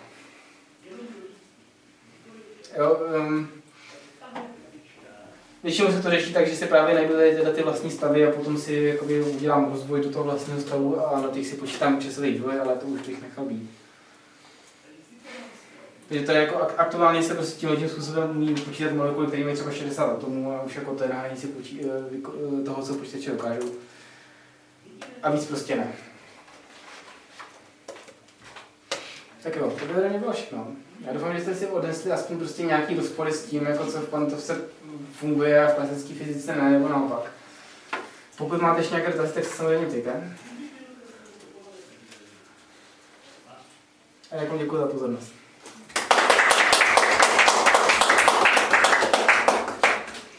Speaker 2: Jo, um, většinou se to řeší tak, že si právě najdu tyhle ty vlastní stavy a potom si jakoby udělám rozvoj do toho vlastního stavu a na těch si počítám časový vývoj, ale to už bych nechal být. Takže to je jako aktuálně se prostě tímhle tím způsobem umí počítat molekuly, které mají třeba šedesát atomů a už jako to je na hranici toho, co počítače dokážou. A víc prostě ne. Tak jo, to by ode mě bylo všechno. Já doufám, že jste si odnesli aspoň prostě nějaký rozpory s tím, jako co v kvantovce funguje a v klasické fyzice ne, nebo naopak. Pokud máte ještě nějaké dotazy, tak se samozřejmě ptejte. A jako děkuji za pozornost.